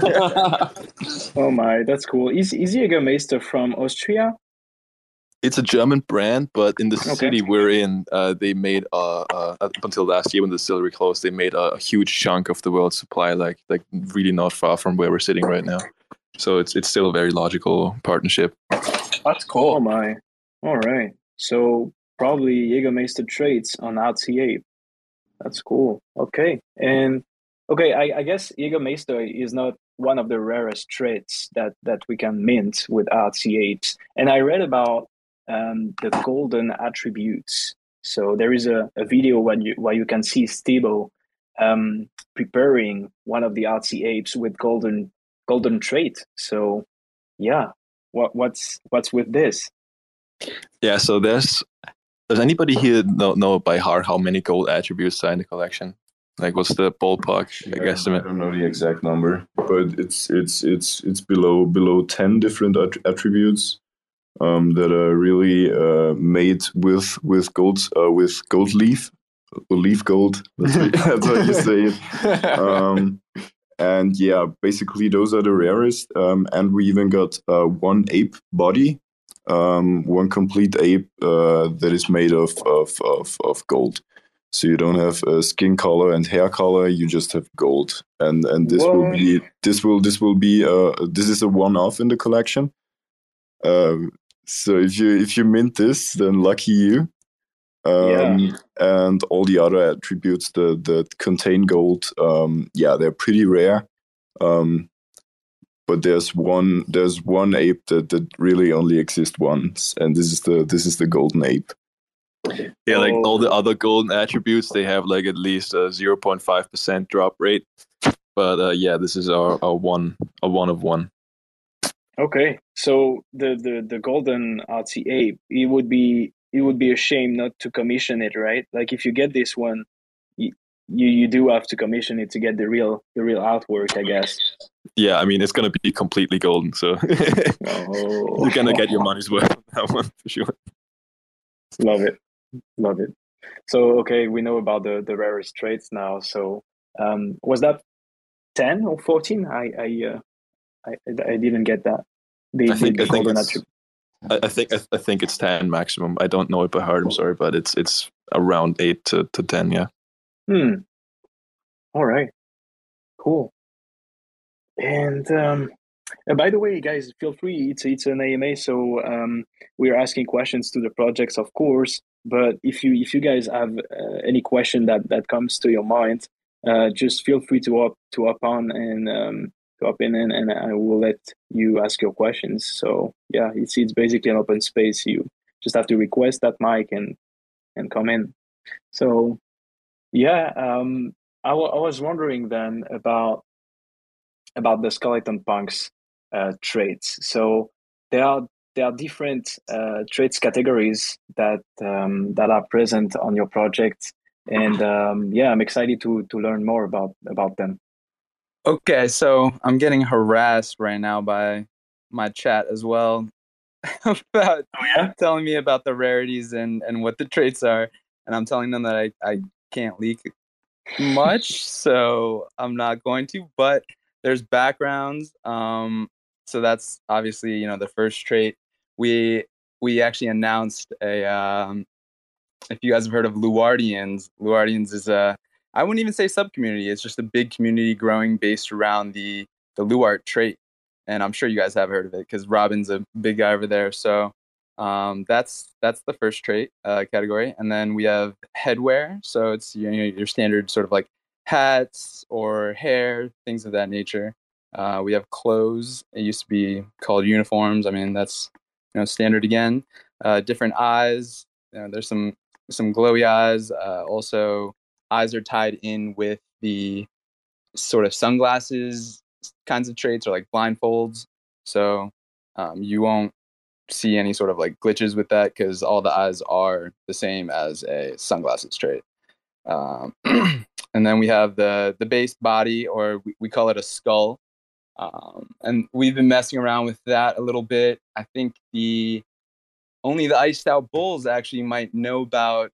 S3: Oh my, that's cool. Is Jägermeister from Austria?
S4: It's a German brand, but in the city we're in, they made up until last year when the distillery closed, they made a huge chunk of the world's supply, like really not far from where we're sitting right now. So it's still a very logical partnership.
S3: That's cool. Oh my. All right. So probably Jägermeister traits on RT8. That's cool. Okay. And I guess Jägermeister is not one of the rarest traits that we can mint with RT8. And I read about the golden attributes. So there is a video where you can see Stebo preparing one of the RT8s with golden trait. So yeah, what's with this?
S4: Yeah, so does anybody here know by heart how many gold attributes are in the collection? Like, what's the ballpark? I guess
S6: I don't know the exact number, but it's below 10 different attributes that are really made with gold leaf or leaf gold. That's how you say it. And yeah, basically those are the rarest. And we even got one ape body. One complete ape that is made of gold. So you don't have skin color and hair color. You just have gold, and this is a one-off in the collection. So if you mint this, then lucky you. And all the other attributes that contain gold, they're pretty rare. but there's one ape that really only exists once, and this is the golden ape.
S4: Yeah, like all the other golden attributes, they have like at least a 0.5% drop rate. But yeah, this is our one of one.
S3: Okay, so the golden artsy ape, it would be a shame not to commission it, right? Like if you get this one, you do have to commission it to get the real artwork, I guess.
S4: Yeah, I mean it's gonna be completely golden, so you're gonna get your money's worth on that one for sure.
S3: Love it. So okay, we know about the rarest traits now. So was that 10 or 14? I didn't get that. I
S4: think it's 10 maximum. I don't know it by heart. I'm sorry, but it's around 8 to 10. Yeah.
S3: All right. Cool. And by the way, guys, feel free. It's an AMA, so we are asking questions to the projects, of course. But if you guys have any question that comes to your mind, just feel free to up on and to up in, and I will let you ask your questions. So yeah, it's basically an open space. You just have to request that mic and come in. So yeah, I was wondering then about the Skeleton Punks traits. So there are different traits categories that are present on your project, and yeah, I'm excited to learn more about them.
S5: Okay, so I'm getting harassed right now by my chat as well about telling me about the rarities and what the traits are, and I'm telling them that I can't leak much, so I'm not going to, but there's backgrounds. So that's obviously, the first trait. We actually announced if you guys have heard of Luardians is I wouldn't even say sub-community. It's just a big community growing based around the Luart trait. And I'm sure you guys have heard of it because Robin's a big guy over there. So that's the first trait category. And then we have headwear. So it's your standard sort of like hats or hair, things of that nature. We have clothes. It used to be called uniforms. I mean, that's standard again. Different eyes. There's some glowy eyes. Also, eyes are tied in with the sort of sunglasses kinds of traits, or like blindfolds. So you won't see any sort of like glitches with that because all the eyes are the same as a sunglasses trait. And then we have the base body, or we call it a skull. And we've been messing around with that a little bit. I think only the Iced Out Bulls actually might know about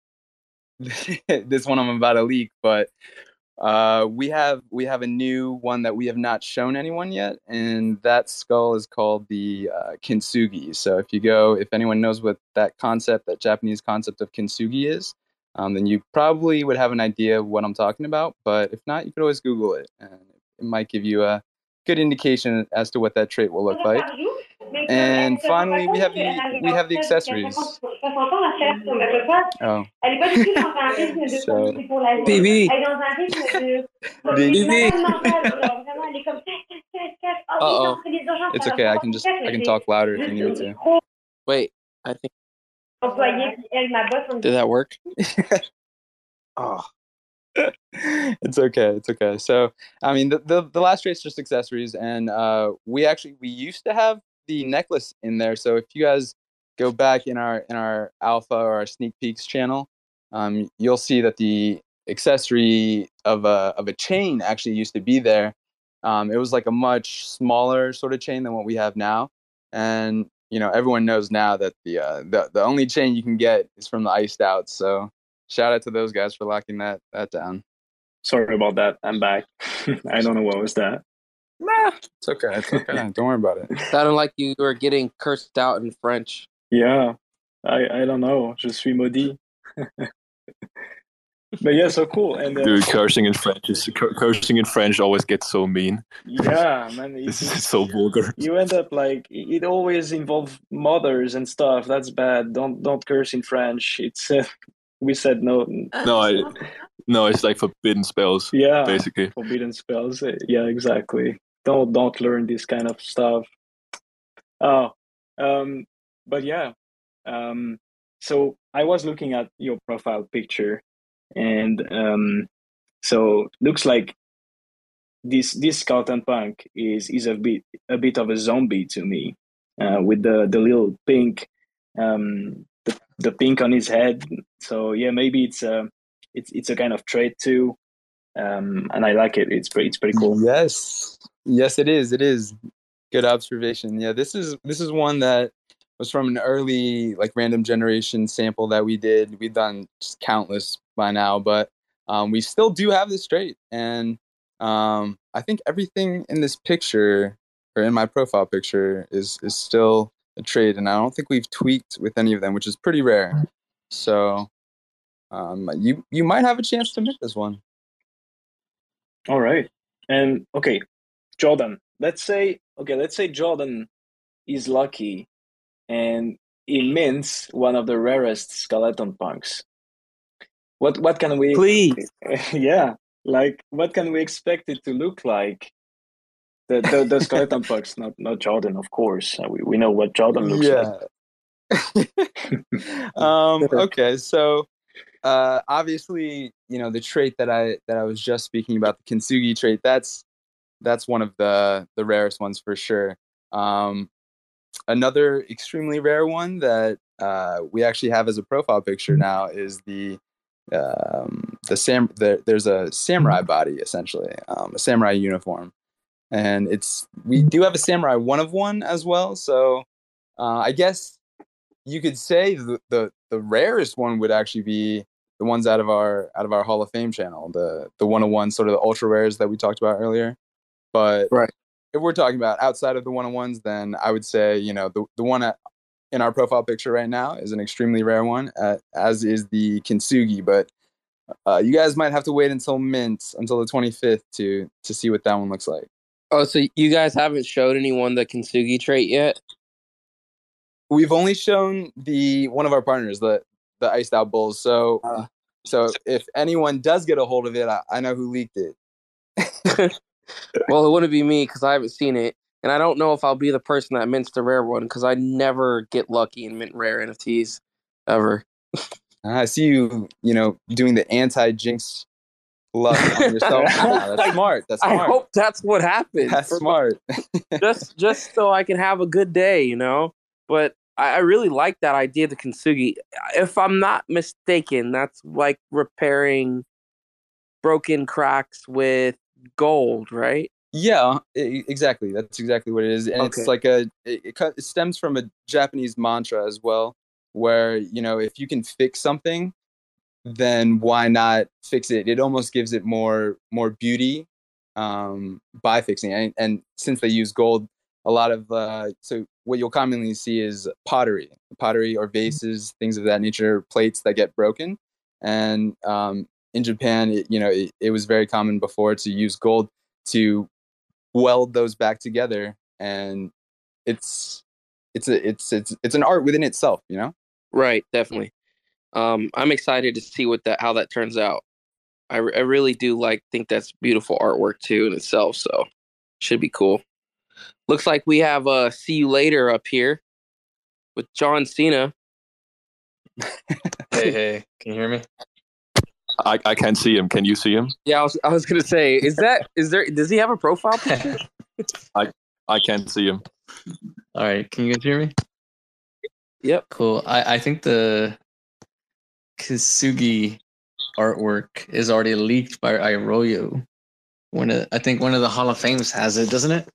S5: this one I'm about to leak, but we have a new one that we have not shown anyone yet, and that skull is called the kintsugi. So if anyone knows what that Japanese concept of kintsugi is, then you probably would have an idea of what I'm talking about. But if not, you could always Google it, and it might give you a good indication as to what that trait will look like. And finally, we have the accessories. Oh. So,
S2: BB.
S5: Uh-oh. It's okay. I can talk louder if you need me to.
S2: Wait, I think. Did that work?
S5: Oh. It's okay. So, I mean, the last trait's just accessories, and we used to have the necklace in there. So if you guys go back in our alpha or our sneak peeks channel, you'll see that the accessory of a chain actually used to be there. It was like a much smaller sort of chain than what we have now, and everyone knows now that the only chain you can get is from the Iced Out. So shout out to those guys for locking that down.
S3: Sorry about that. I'm back. I don't know what was that.
S5: Nah, it's okay. Don't worry about it.
S2: Sounded like you were getting cursed out in French.
S3: Yeah, I don't know. Je suis maudit. But yeah, so cool. And
S4: dude, cursing in French always gets so mean.
S3: Yeah, man,
S4: this is so vulgar.
S3: You end up like it always involves mothers and stuff. That's bad. Don't curse in French. It's we said no.
S4: No, it's like forbidden spells.
S3: Yeah,
S4: basically
S3: forbidden spells. Yeah, exactly. don't learn this kind of stuff. Oh, but yeah. So I was looking at your profile picture, and so looks like this skeleton punk is a bit of a zombie to me, with the little pink, the pink on his head. So yeah, maybe it's a kind of trait too, and I like it. It's pretty cool.
S5: Yes, it is. It is. Good observation. Yeah, this is one that was from an early like random generation sample that we did. We've done just countless by now, but we still do have this trait. And I think everything in this picture or in my profile picture is still a trait, and I don't think we've tweaked with any of them, which is pretty rare. So you might have a chance to mint this one.
S3: All right. And okay, Jordan, let's say Jordan is lucky and he mints one of the rarest skeleton punks. What can we
S2: Please?
S3: Yeah, like what can we expect it to look like? The skeleton punks, not Jordan, of course. We know what Jordan looks like.
S5: Okay, so obviously, the trait that I was just speaking about, the Kintsugi trait, that's one of the rarest ones for sure. Another extremely rare one that we actually have as a profile picture now is there's a samurai body, essentially, a samurai uniform, and we do have a samurai one of one as well. So I guess you could say the rarest one would actually be the ones out of our Hall of Fame channel, the 101, sort of the ultra rares that we talked about earlier. But
S2: right,
S5: if we're talking about outside of the 101s, then I would say the one in our profile picture right now is an extremely rare one, as is the Kintsugi. But you guys might have to wait until the 25th to see what that one looks like.
S2: Oh, so you guys haven't showed anyone the Kintsugi trait yet?
S5: We've only shown one of our partners, the Iced Out Bulls. So if anyone does get a hold of it, I know who leaked it.
S2: Well, it wouldn't be me because I haven't seen it, and I don't know if I'll be the person that mints the rare one because I never get lucky and mint rare NFTs ever.
S5: I see you doing the anti-jinx luck on yourself. That's smart. That's smart.
S2: I hope that's what happens.
S5: That's smart.
S2: just so I can have a good day, But I really like that idea of the Kintsugi. If I'm not mistaken, that's like repairing broken cracks with gold, right?
S5: Yeah, exactly. That's exactly what it is. And okay. It's like it stems from a Japanese mantra as well, where, if you can fix something, then why not fix it? It almost gives it more beauty by fixing it. And since they use gold, a lot of so what you'll commonly see is pottery or vases, things of that nature, plates that get broken. And in Japan, it was very common before to use gold to weld those back together, and it's an art within itself,
S2: Right, definitely. I'm excited to see how that turns out. I really do think that's beautiful artwork too in itself, so should be cool. Looks like we have See You Later up here with John Cena.
S8: Hey, can you hear me?
S4: I can't see him. Can you see him?
S2: Yeah, I was gonna say, does he have a profile picture?
S4: I can't see him.
S8: All right, can you guys hear me?
S2: Yep.
S8: Cool. I think the Kintsugi artwork is already leaked by Iroyo. I think one of the Hall of Fames has it, doesn't it?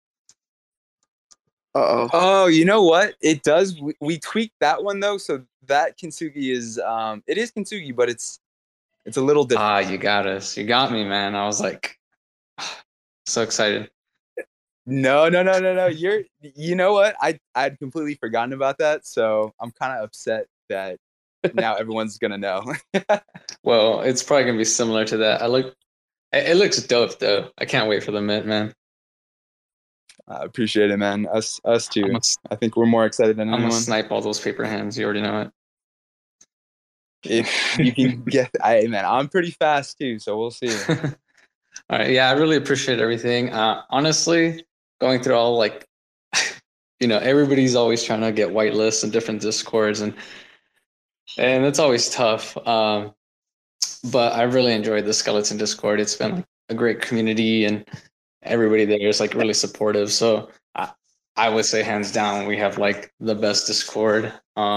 S2: Uh-oh.
S5: Oh, you know what? It does. We tweaked that one though, so that Kintsugi is it is Kintsugi, but it's a little different.
S8: You got us. You got me, man. I was like so excited.
S5: No. You know what? I'd completely forgotten about that, so I'm kind of upset that now everyone's gonna know.
S8: Well, it's probably gonna be similar to that. It looks dope though. I can't wait for the mint, man.
S5: I appreciate it, man. Us too. I think we're more excited than anyone.
S8: I'm gonna snipe all those paper hands. You already know it.
S5: If you can get, man, I'm pretty fast too, so we'll see.
S8: All right. Yeah, I really appreciate everything. Honestly, going through all like, everybody's always trying to get whitelists and different discords, and it's always tough. But I really enjoyed the Skeleton Discord. It's been like a great community, and everybody there is like really supportive. So I would say hands down we have like the best Discord.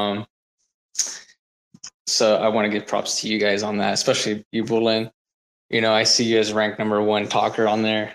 S8: So I want to give props to you guys on that, especially you, Bulin. I see you as ranked number 1 talker on there.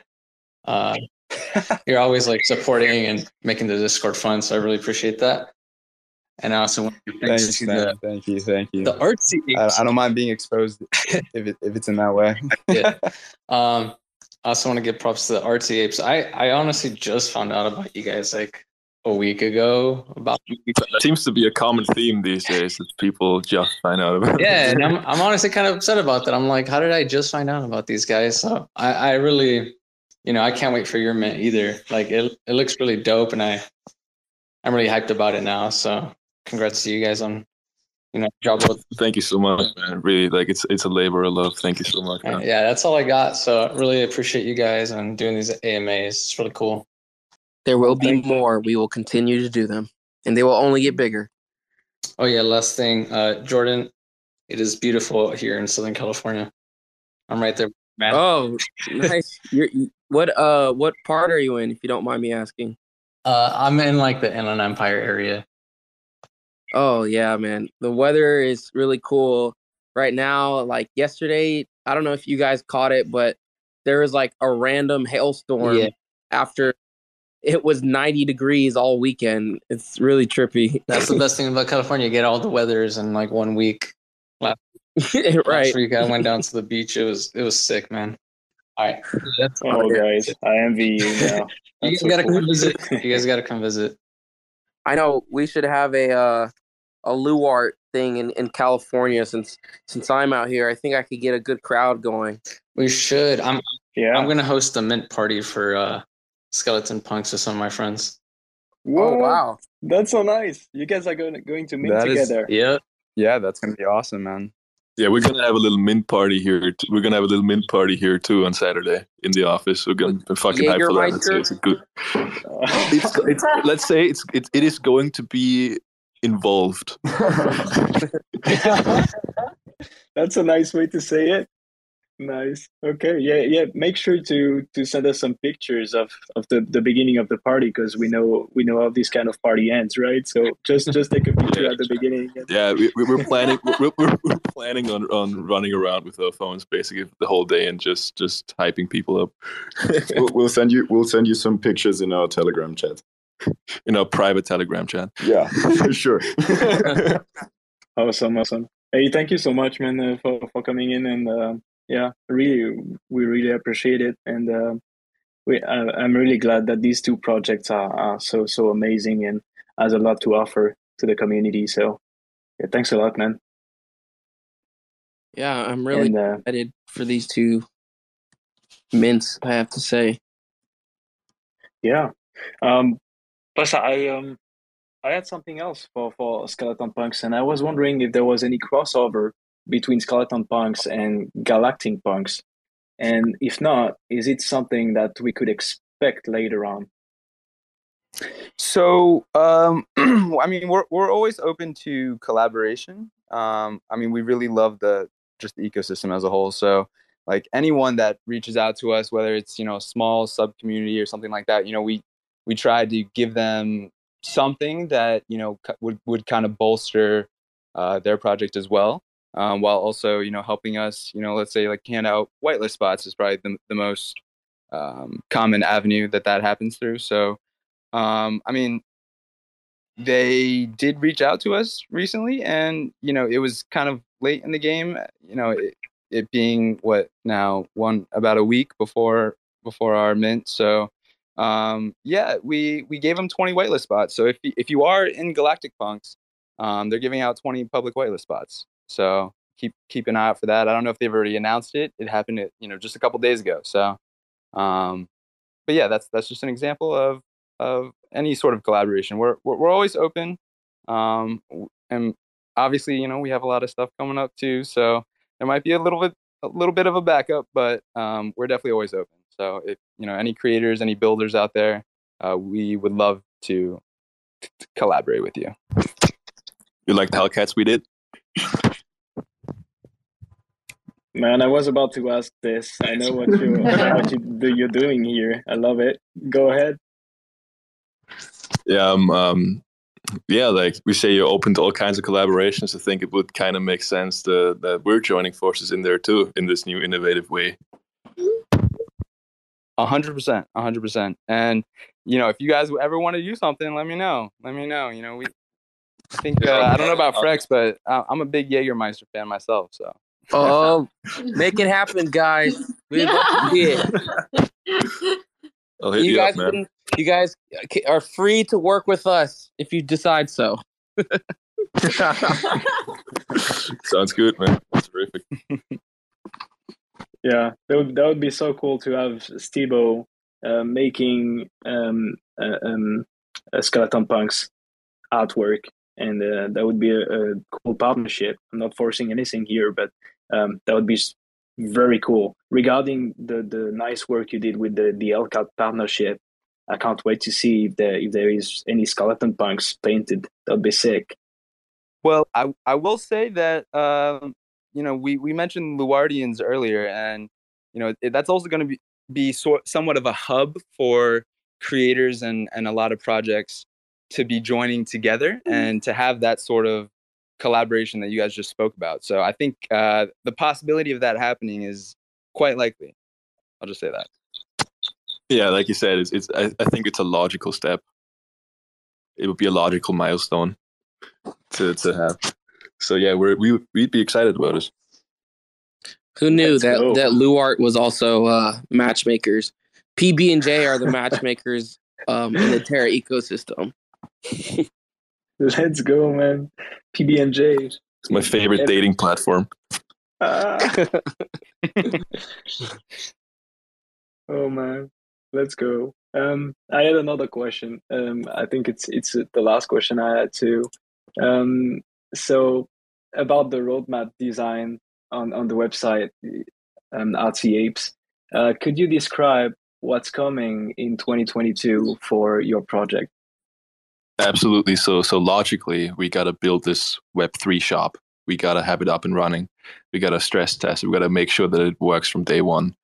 S8: You're always like supporting and making the Discord fun, so I really appreciate that. And I also want to
S5: thank you.
S8: The artsy.
S5: I don't mind being exposed if it's in that way.
S8: Yeah. I also want to give props to the artsy apes. I honestly just found out about you guys like a week ago.
S4: It seems to be a common theme these days that people just find out about.
S8: Yeah, and I'm honestly kind of upset about that. I'm like, how did I just find out about these guys? So I really, I can't wait for your mint either. Like it looks really dope, and I'm really hyped about it now. So congrats to you guys on, job well.
S4: Thank you so much, man. Really, like it's a labor of love. Thank you so much, man.
S8: Yeah, that's all I got. So I really appreciate you guys and doing these AMAs. It's really cool.
S2: There will be more. We will continue to do them, and they will only get bigger.
S8: Oh yeah, last thing, Jordan, it is beautiful here in Southern California. I'm right there, man.
S2: Oh, nice. What part are you in, if you don't mind me asking?
S8: I'm in like the Inland Empire area.
S2: Oh yeah, man. The weather is really cool right now. Like yesterday, I don't know if you guys caught it, but there was like a random hailstorm after it was 90 degrees all weekend. It's really trippy.
S8: That's the best thing about California. You get all the weathers in like 1 week.
S2: Right.
S8: Last week I went down to the beach. It was sick, man. All right.
S3: Guys, I envy you now.
S8: You guys gotta come visit. You guys gotta come visit.
S2: I know we should have a Luart thing in California since I'm out here. I think I could get a good crowd going.
S8: We should. I'm gonna host a mint party for Skeleton Punks with some of my friends.
S3: Whoa,
S2: oh wow,
S3: that's so nice! You guys are going to mint together.
S5: Yeah, that's gonna be awesome, man.
S4: Yeah, we're gonna have a little mint party here. We're gonna have a little mint party here too on Saturday in the office. We're gonna be fucking hype for that. It's good. Let's say it is going to be involved.
S3: That's a nice way to say it. Nice. Okay. Yeah. Make sure to send us some pictures of the beginning of the party, because we know how this kind of party ends, right? So just take a picture at the beginning.
S4: Yeah, we're planning. We're planning on running around with our phones basically the whole day and just hyping people up.
S6: We'll send you some pictures in our Telegram chat.
S4: In our private Telegram chat.
S6: Yeah, for sure.
S3: Awesome. Hey, thank you so much, man, for coming in, and we really appreciate it, and I'm really glad that these two projects are so amazing and has a lot to offer to the community. So yeah, thanks a lot, man.
S2: Yeah, I'm really excited for these two mints, I have to say.
S3: Yeah. Plus, I had something else for Skeleton Punks, and I was wondering if there was any crossover between Skeleton Punks and Galactic Punks, and if not, is it something that we could expect later on?
S5: So, I mean, we're always open to collaboration. I mean, we really love the ecosystem as a whole. So, like anyone that reaches out to us, whether it's a small sub community or something like that, we try to give them something that would kind of bolster their project as well, while also helping us let's say like hand out whitelist spots is probably the most common avenue that happens through. So I mean, they did reach out to us recently, and it was kind of late in the game, it being about a week before our mint. So we gave them 20 whitelist spots. So if you are in Galactic Punks, they're giving out 20 public whitelist spots. So keep an eye out for that. I don't know if they've already announced it. It happened just a couple days ago. So but yeah, that's just an example of any sort of collaboration. We're always open, and obviously we have a lot of stuff coming up too. So there might be a little bit a little bit of a backup, but we're definitely always open. So if any creators, any builders out there, we would love to collaborate with you.
S4: You like the Hellcats we did?
S3: Man, I was about to ask this. I know what you're doing here. I love it. Go ahead.
S4: Yeah, like we say, you're open to all kinds of collaborations. I think it would kind of make sense that we're joining forces in there too, in this new innovative way.
S5: 100%. And if you guys ever want to do something, let me know. We think I don't know about Frex, but I'm a big Jägermeister fan myself. So.
S2: Oh, make it happen, guys. We'd love to see it.
S4: I'll hit you
S2: guys
S4: up, man.
S2: You guys are free to work with us if you decide so.
S4: Sounds good, man. That's terrific.
S3: Yeah, that would be so cool to have Stebo making Skeleton Punk's artwork, and that would be a cool partnership. I'm not forcing anything here, but that would be very cool. Regarding the nice work you did with the Hellcat partnership, I can't wait to see if there is any Skeleton Punks painted. That'd be sick.
S5: Well, I will say that we mentioned Luardians earlier, and that's also going to be somewhat of a hub for creators and a lot of projects to be joining together and to have that sort of collaboration that you guys just spoke about. So I think the possibility of that happening is quite likely. I'll just say that.
S4: Yeah, like you said, I think it's a logical step. It would be a logical milestone to have. So yeah, we'd be excited about it.
S2: Who knew that Luart was also matchmakers? PB&J are the matchmakers in the Terra ecosystem.
S3: Let's go, man. PB&J.
S4: It's my favorite dating platform.
S3: Oh man, let's go. I had another question. I think it's the last question I had too. So about the roadmap design on the website, Artsy Apes, could you describe what's coming in 2022 for your project?
S4: Absolutely. So logically, we got to build this Web3 shop. We got to have it up and running. We got to stress test it. We got to make sure that it works from day one.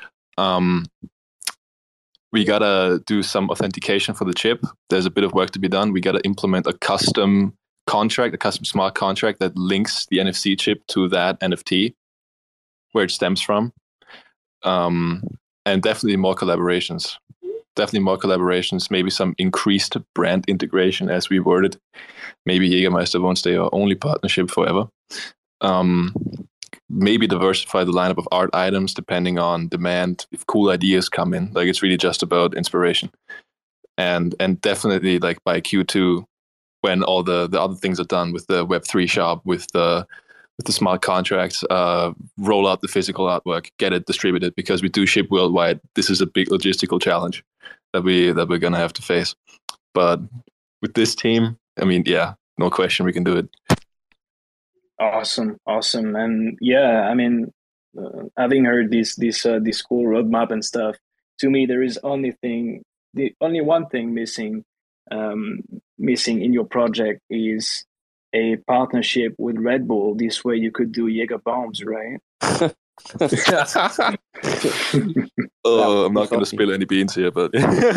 S4: We got to do some authentication for the chip. There's a bit of work to be done. We got to implement a custom contract, a custom smart contract that links the NFC chip to that NFT, where it stems from. And definitely more collaborations. Maybe some increased brand integration, as we worded. Maybe Jägermeister won't stay our only partnership forever. Maybe diversify the lineup of art items depending on demand. If cool ideas come in, like it's really just about inspiration. And definitely, like by Q2, when all the other things are done with the Web3 shop, with the smart contracts, roll out the physical artwork, get it distributed, because we do ship worldwide. This is a big logistical challenge that we're gonna have to face. But with this team, I mean, yeah, no question, we can do it.
S3: Awesome, and yeah, I mean, having heard this cool roadmap and stuff, to me there is only one thing missing in your project is a partnership with Red Bull. This way you could do Jaeger bombs, right?
S4: I'm not going to spill any beans here, but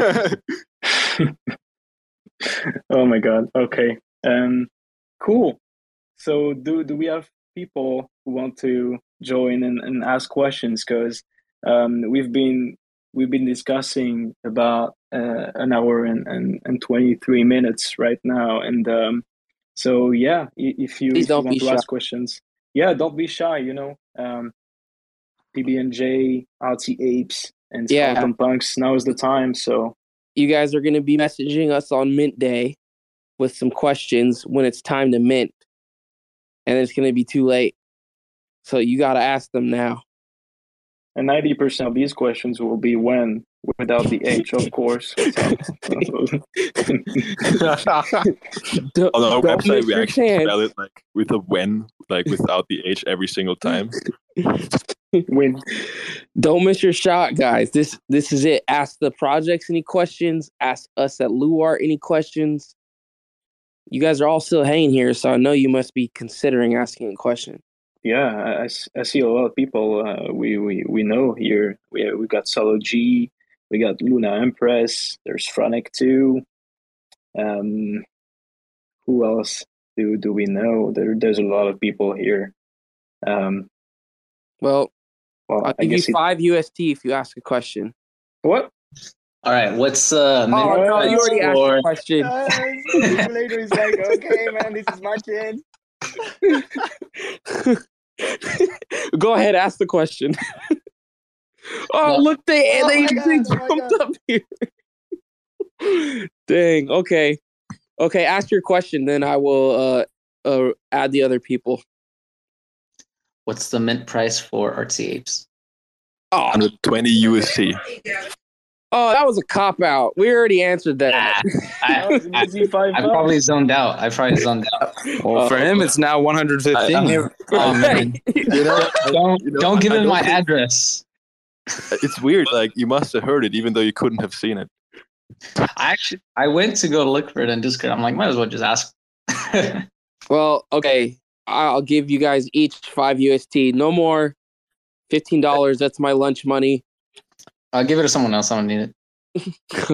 S3: oh my god. Okay. Cool. So do we have people who want to join and ask questions? Because we've been discussing about an hour and 23 minutes right now, and so yeah, if you want to ask questions, yeah, don't be shy. PB&J, Artsy Apes, and Skeleton Punks. Now is the time. So
S2: you guys are going to be messaging us on Mint Day with some questions when it's time to mint, and it's going to be too late. So you got to ask them now.
S3: And 90% of these questions will be when, without the H, of course.
S4: On our website, we actually spell it like with a when, like without the H every single time.
S3: Win.
S2: Don't miss your shot, guys. This is it. Ask the projects any questions. Ask us at Luart any questions. You guys are all still hanging here, so I know you must be considering asking a question.
S3: Yeah, I see a lot of people we know here. We got Solo G, we got Luna Empress. There's Fronic too. Who else do we know? There's a lot of people here.
S2: Well,
S3: Well,
S2: I'll
S3: I
S2: give you
S3: guess
S2: 5 UST if you ask a question.
S3: What?
S8: All right, what's
S2: Oh, no, you already asked the
S8: for...
S2: question.
S3: He's like, okay, man, this is my chance.
S2: Go ahead, ask the question. Oh,
S8: No.
S2: look, they
S3: my
S2: jumped
S3: God.
S2: up here. Dang. Okay. Ask your question, then I will add the other people.
S8: What's the mint price for Artsy Apes?
S2: Oh,
S4: 120 USC.
S2: oh, that was a cop out. We already answered that.
S8: I probably zoned out.
S5: Well, for him, it's now 115.
S8: Oh man! Don't give him my address.
S4: It's weird. Like, you must have heard it, even though you couldn't have seen it.
S8: I went to go look for it on Discord. I'm like, might as well just ask.
S2: Well, okay. I'll give you guys each 5 UST. No more. $15. That's my lunch money.
S8: I'll give it to someone else. I don't need it.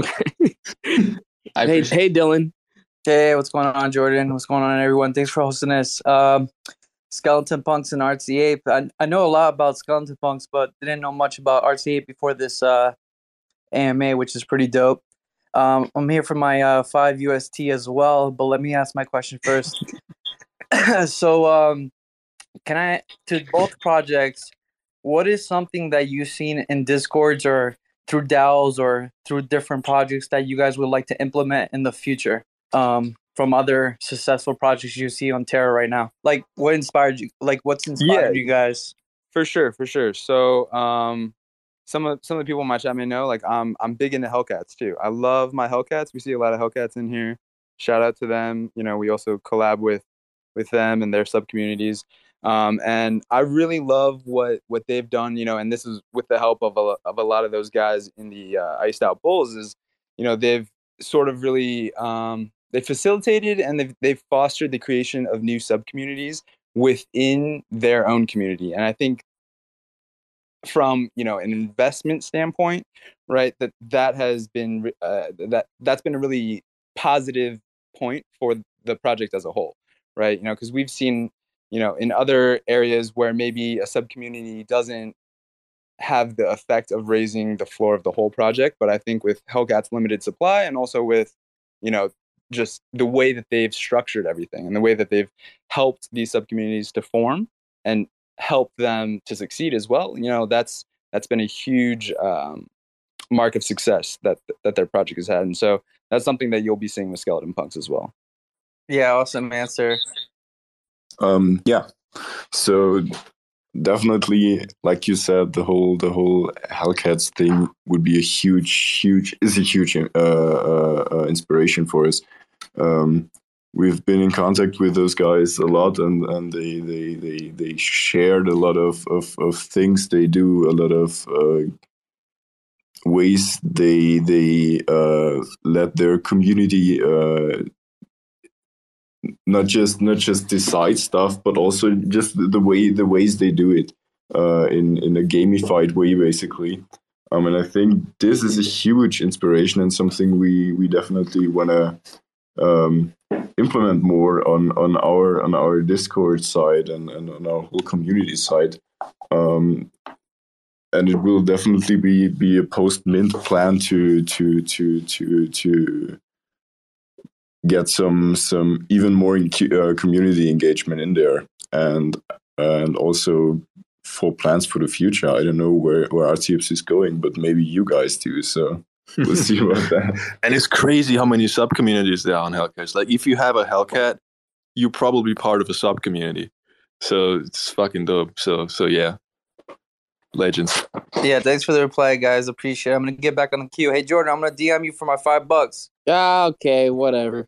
S2: Hey, Dylan.
S9: Hey, what's going on, Jordan? What's going on, everyone? Thanks for hosting this. Skeleton Punks and Artsy Ape. I know a lot about Skeleton Punks, but didn't know much about Artsy Ape before this AMA, which is pretty dope. I'm here for my 5 UST as well, but let me ask my question first. So, can I, to both projects, what is something that you've seen in Discords or through DAOs or through different projects that you guys would like to implement in the future from other successful projects you see on Terra right now? Like, what inspired you? Like, what's inspired you guys?
S5: For sure. So, some of the people in my chat may know, like, I'm big into Hellcats too. I love my Hellcats. We see a lot of Hellcats in here. Shout out to them. You know, we also collab with them and their sub communities. And I really love what they've done, you know, and this is with the help of a lot of those guys in the Iced Out Bulls. Is, you know, they've sort of really they facilitated and they've fostered the creation of new sub communities within their own community. And I think from, you know, an investment standpoint, right, that has been that's been a really positive point for the project as a whole, right? You know, because we've seen, you know, in other areas where maybe a sub community doesn't have the effect of raising the floor of the whole project, but I think with Hellcat's limited supply and also with, you know, just the way that they've structured everything and the way that they've helped these sub communities to form and help them to succeed as well, you know, that's been a huge mark of success that their project has had. And so that's something that you'll be seeing with Skeleton Punks as well.
S9: Yeah, awesome answer.
S6: Yeah, so definitely, like you said, the whole Hellcats thing would be a huge inspiration for us. We've been in contact with those guys a lot, and they shared a lot of things they do, a lot of ways they let their community not just decide stuff, but also just the ways they do it in a gamified way, basically. And I think this is a huge inspiration and something we definitely want to implement more on our Discord side and on our whole community side. And it will definitely be a post-mint plan to get some even more community engagement in there, and also for plans for the future. I don't know where Artsy Apes is going, but maybe you guys do. So we'll see about that.
S4: And it's crazy how many sub communities there are on Hellcats. Like, if you have a Hellcat, you're probably part of a sub community. So it's fucking dope. So yeah, legends.
S9: Yeah, thanks for the reply, guys. Appreciate it. I'm gonna get back on the queue. Hey, Jordan, I'm gonna DM you for my $5.
S2: Okay, whatever.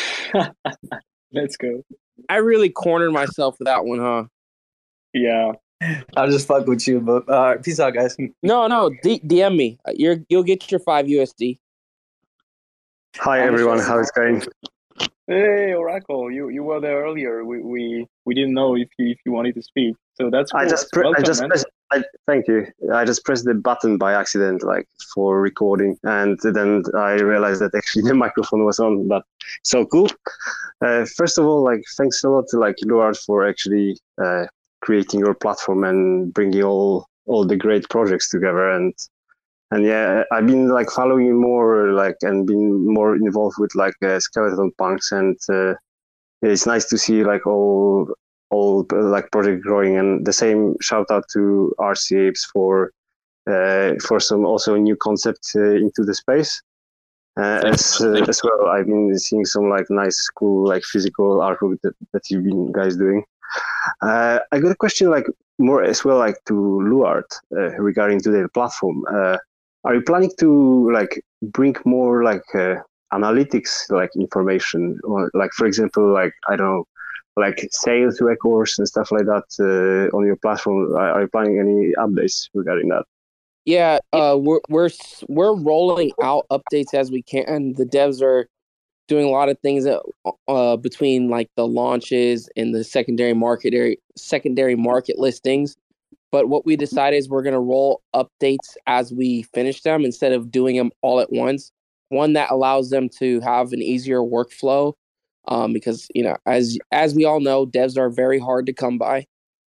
S3: Let's go.
S2: I really cornered myself with that one, huh?
S3: Yeah,
S9: I'll just fuck with you, but peace out, guys.
S2: No, DM me. You'll get your 5 USD.
S10: Hi everyone, how's it going?
S3: Hey, Oracle, you were there earlier. We didn't know if you wanted to speak, so that's cool.
S10: Thank you. I just pressed the button by accident, like for recording, and then I realized that actually the microphone was on. But so cool. First of all, like thanks a lot to like Luard for actually creating your platform and bringing all the great projects together. And yeah, I've been like following you more, like, and been more involved with like Skeleton Punks, and it's nice to see like all like project growing. And the same shout out to RC Apes for some also new concept into the space. As well, I've been seeing some like nice, cool, like physical artwork that you've been guys doing. I got a question like more as well, like to Luard regarding to their platform. Are you planning to like bring more like analytics like information, or like for example, like I don't know, like sales records and stuff like that on your platform? Are you planning any updates regarding that?
S2: Yeah, we're rolling out updates as we can. The devs are doing a lot of things between like the launches and the secondary market listings. But what we decided is we're going to roll updates as we finish them instead of doing them all at once. One that allows them to have an easier workflow, because as we all know, devs are very hard to come by,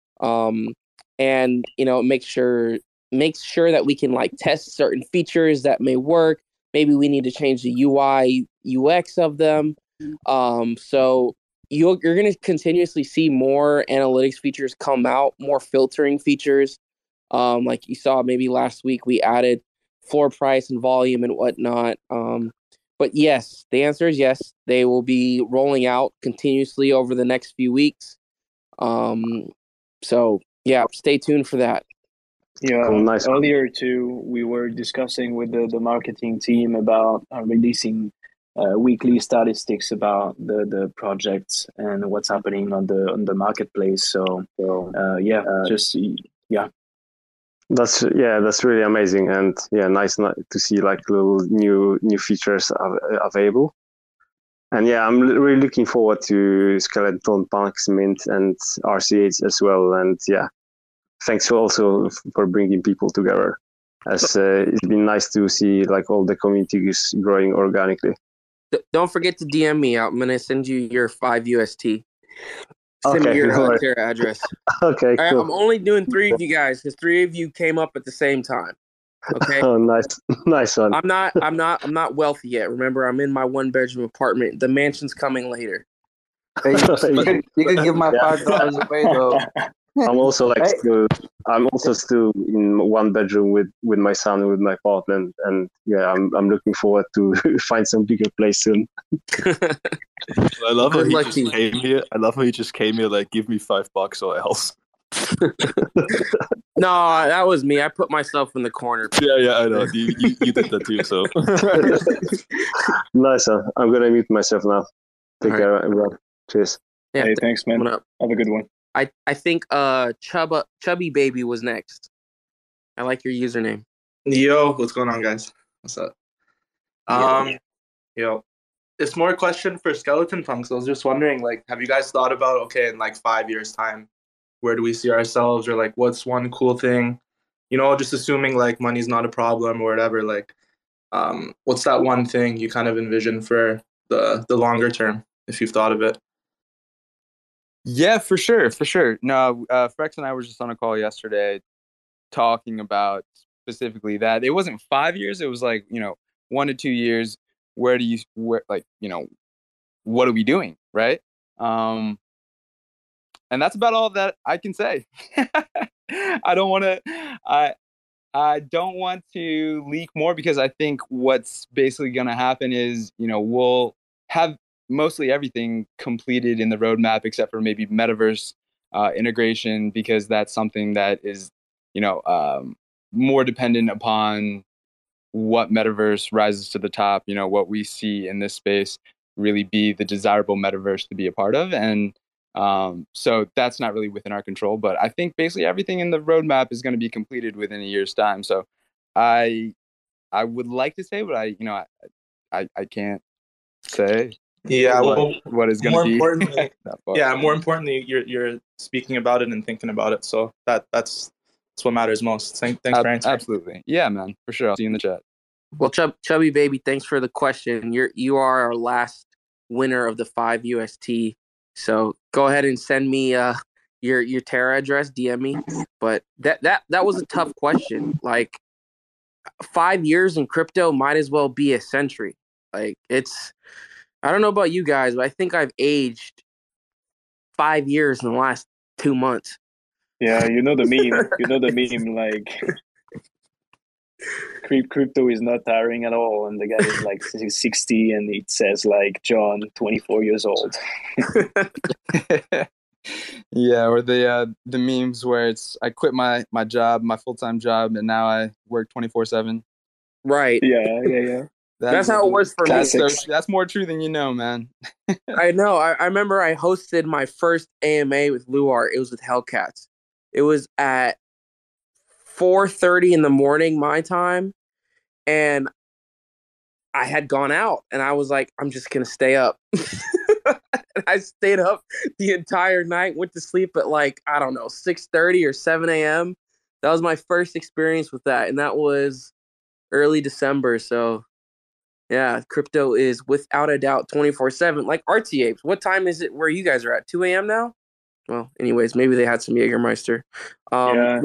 S2: and make sure that we can like test certain features that may work. Maybe we need to change the UI UX of them. So you're going to continuously see more analytics features come out, more filtering features. Like you saw maybe last week, we added floor price and volume and whatnot. But yes, the answer is yes. They will be rolling out continuously over the next few weeks. So yeah, stay tuned for that.
S3: Yeah,
S10: cool, nice.
S3: Earlier too, we were discussing with the marketing team about releasing weekly statistics about the projects and what's happening on the marketplace. So
S10: That's really amazing, and yeah, nice to see like little new features available. And yeah, I'm really looking forward to Skeleton Punks, Mint, and RC8 as well. And yeah, thanks also for bringing people together. As it's been nice to see like all the communities growing organically.
S2: Don't forget to DM me. I'm gonna send you your 5 UST. Send me your Terra address.
S10: Okay,
S2: cool.
S10: Cool.
S2: I'm only doing 3 of you guys because 3 of you came up at the same time. Okay.
S10: Oh, nice one.
S2: I'm not wealthy yet. Remember, I'm in my 1-bedroom apartment. The mansion's coming later.
S9: Hey, you can give my $5 away though.
S10: I'm also still in 1 bedroom with my son and with my partner, and yeah, I'm looking forward to find some bigger place soon.
S4: I love how he just came here. Like, give me $5 or else.
S2: No, that was me. I put myself in the corner.
S4: Yeah, I know. You did that too. So
S10: nice. I'm gonna mute myself now. Take care, everyone. Cheers.
S2: Yeah,
S3: hey, thanks, man. Have a good one.
S2: I think Chubby Baby was next. I like your username.
S11: Yo, what's going on, guys? What's up? Yo, it's more a question for Skeleton Punks. I was just wondering, like, have you guys thought about, okay, in like 5 years' time, where do we see ourselves, or like, what's one cool thing? Just assuming like money's not a problem or whatever. Like, what's that one thing you kind of envision for the longer term, if you've thought of it?
S5: Yeah, for sure. No, Frex and I were just on a call yesterday talking about specifically that. It wasn't 5 years. It was like, 1 to 2 years. What are we doing? Right. And that's about all that I can say. I don't want to leak more, because I think what's basically going to happen is, we'll have mostly everything completed in the roadmap except for maybe metaverse integration, because that's something that is, more dependent upon what metaverse rises to the top, what we see in this space really be the desirable metaverse to be a part of. And So that's not really within our control. But I think basically everything in the roadmap is going to be completed within a year's time. So I would like to say, but I can't say.
S11: Yeah,
S5: what is going to be.
S11: Importantly, more importantly, you're speaking about it and thinking about it. So that's what matters most. Thanks for answering.
S5: Absolutely. Yeah, man, for sure. I'll see you in the chat.
S2: Well, Chubby Baby, thanks for the question. You are our last winner of the 5 UST. So go ahead and send me your Terra address, DM me. But that was a tough question. Like 5 years in crypto might as well be a century. Like I don't know about you guys, but I think I've aged 5 years in the last 2 months.
S3: Yeah, you know the meme. Like crypto is not tiring at all, and the guy is like 60, and it says like John, 24 years old.
S5: Yeah, or the memes where it's I quit my job, my full-time job, and now I work 24/7.
S2: Right.
S3: Yeah.
S2: That's how it was for me.
S5: That's more true than you know, man.
S2: I know. I remember I hosted my first AMA with Luar. It was with Hellcats. It was at 4:30 in the morning my time, and I had gone out, and I was like, I'm just gonna stay up. And I stayed up the entire night. Went to sleep at like 6:30 or 7 a.m. That was my first experience with that, and that was early December. So. Yeah, crypto is without a doubt 24/7. Like Artsy Apes, what time is it where you guys are at? 2 a.m. now? Well, anyways, maybe they had some Jägermeister.
S3: Yeah.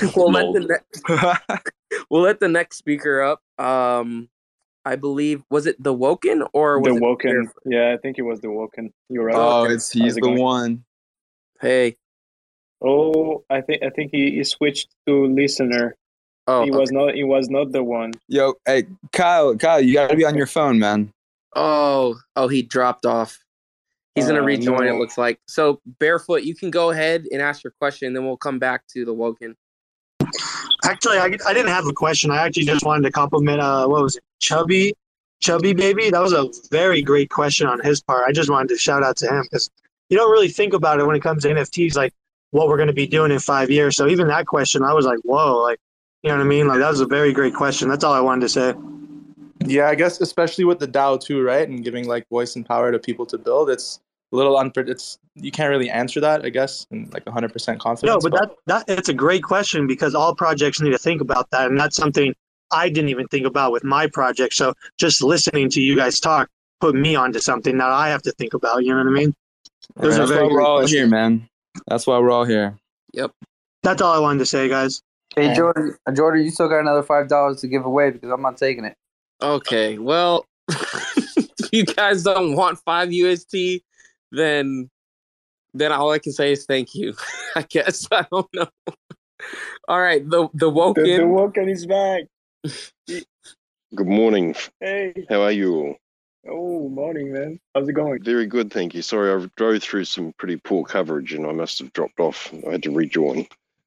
S2: We'll let the next speaker up. I believe, was it the Woken or was
S3: the
S2: it
S3: Woken? Yeah, I think it was the Woken. You're right.
S5: Oh, he's the one.
S2: Hey.
S3: Oh, I think he switched to listener.
S2: Oh,
S3: he was not the one.
S5: Yo, hey, Kyle, you gotta be on your phone, man.
S2: Oh, he dropped off. He's gonna rejoin.
S3: No.
S2: It looks like. So Barefoot, you can go ahead and ask your question, then we'll come back to the Woken.
S12: Actually, I didn't have a question. I actually just wanted to compliment. What was it, Chubby Baby? That was a very great question on his part. I just wanted to shout out to him because you don't really think about it when it comes to NFTs, like what we're going to be doing in 5 years. So even that question, I was like, whoa, like. You know what I mean? Like, that was a very great question. That's all I wanted to say.
S11: Yeah, I guess especially with the DAO too, right? And giving like voice and power to people to build, it's a little you can't really answer that, I guess, in like 100% confidence.
S12: No, but that it's a great question because all projects need to think about that, and that's something I didn't even think about with my project. So just listening to you guys talk put me onto something that I have to think about. You know what I mean?
S5: Those are very great questions. Here, man. That's why we're all here.
S2: Yep.
S12: That's all I wanted to say, guys.
S9: Hey, Jordan, you still got another $5 to give away because I'm not taking it.
S2: Okay, well, if you guys don't want 5 UST, then all I can say is thank you. I guess I don't know. All right, the Woken.
S3: The Woken is back.
S13: Good morning.
S3: Hey.
S13: How are you all?
S3: Oh, morning, man. How's it going?
S13: Very good, thank you. Sorry, I drove through some pretty poor coverage and I must have dropped off. I had to rejoin.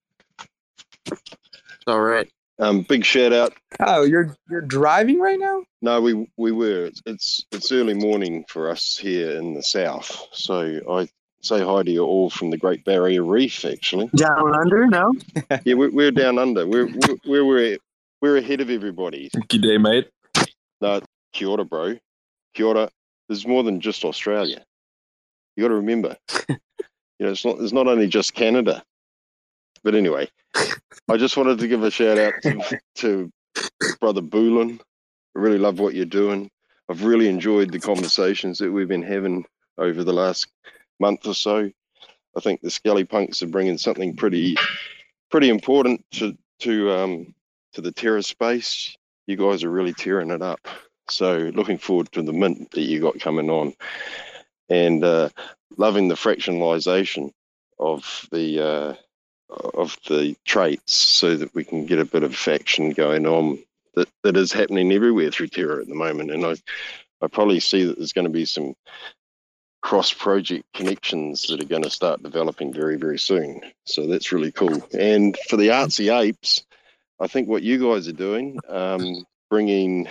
S2: All right.
S13: Big shout out.
S5: Oh, you're driving right now?
S13: No, we were. It's early morning for us here in the south. So I say hi to you all from the Great Barrier Reef, actually.
S12: Down under, no?
S13: Yeah, we're down under. We're ahead of everybody.
S4: G'day, mate.
S13: No, kia ora, bro. Kia ora. There's more than just Australia. You got to remember. It's not only just Canada. But anyway, I just wanted to give a shout out to Brother Boolin. I really love what you're doing. I've really enjoyed the conversations that we've been having over the last month or so. I think the Skelly Punks are bringing something pretty important to the Terra space. You guys are really tearing it up. So looking forward to the mint that you got coming on, and loving the fractionalization of the traits so that we can get a bit of action going on that is happening everywhere through Terra at the moment. And I probably see that there's going to be some cross-project connections that are going to start developing very, very soon. So that's really cool. And for the Artsy Apes, I think what you guys are doing, bringing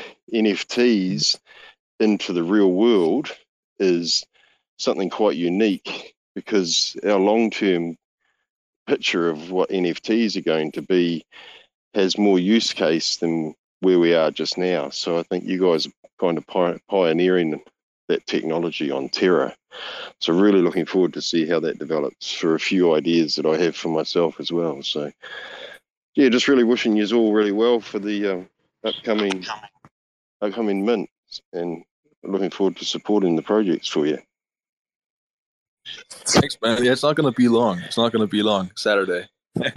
S13: NFTs into the real world, is something quite unique because our long-term picture of what NFTs are going to be has more use case than where we are just now. So I think you guys are kind of pioneering that technology on Terra. So really looking forward to see how that develops for a few ideas that I have for myself as well. So yeah, just really wishing you all really well for the upcoming mint, and looking forward to supporting the projects for you.
S4: Thanks, man. Yeah, it's not going to be long. Saturday.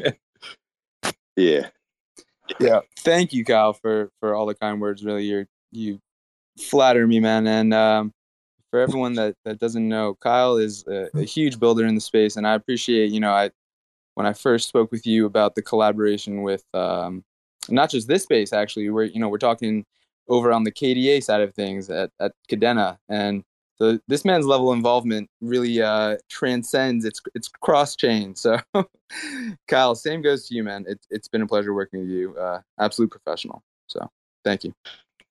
S13: Yeah.
S5: Thank you, Kyle, for all the kind words. Really, you flatter me, man. And for everyone that doesn't know, Kyle is a huge builder in the space, and I appreciate, when I first spoke with you about the collaboration with not just this space, actually, we're talking over on the KDA side of things at Kadena, and this man's level of involvement really transcends. It's cross chain. So, Kyle, same goes to you, man. It's been a pleasure working with you. Absolute professional. So, thank you.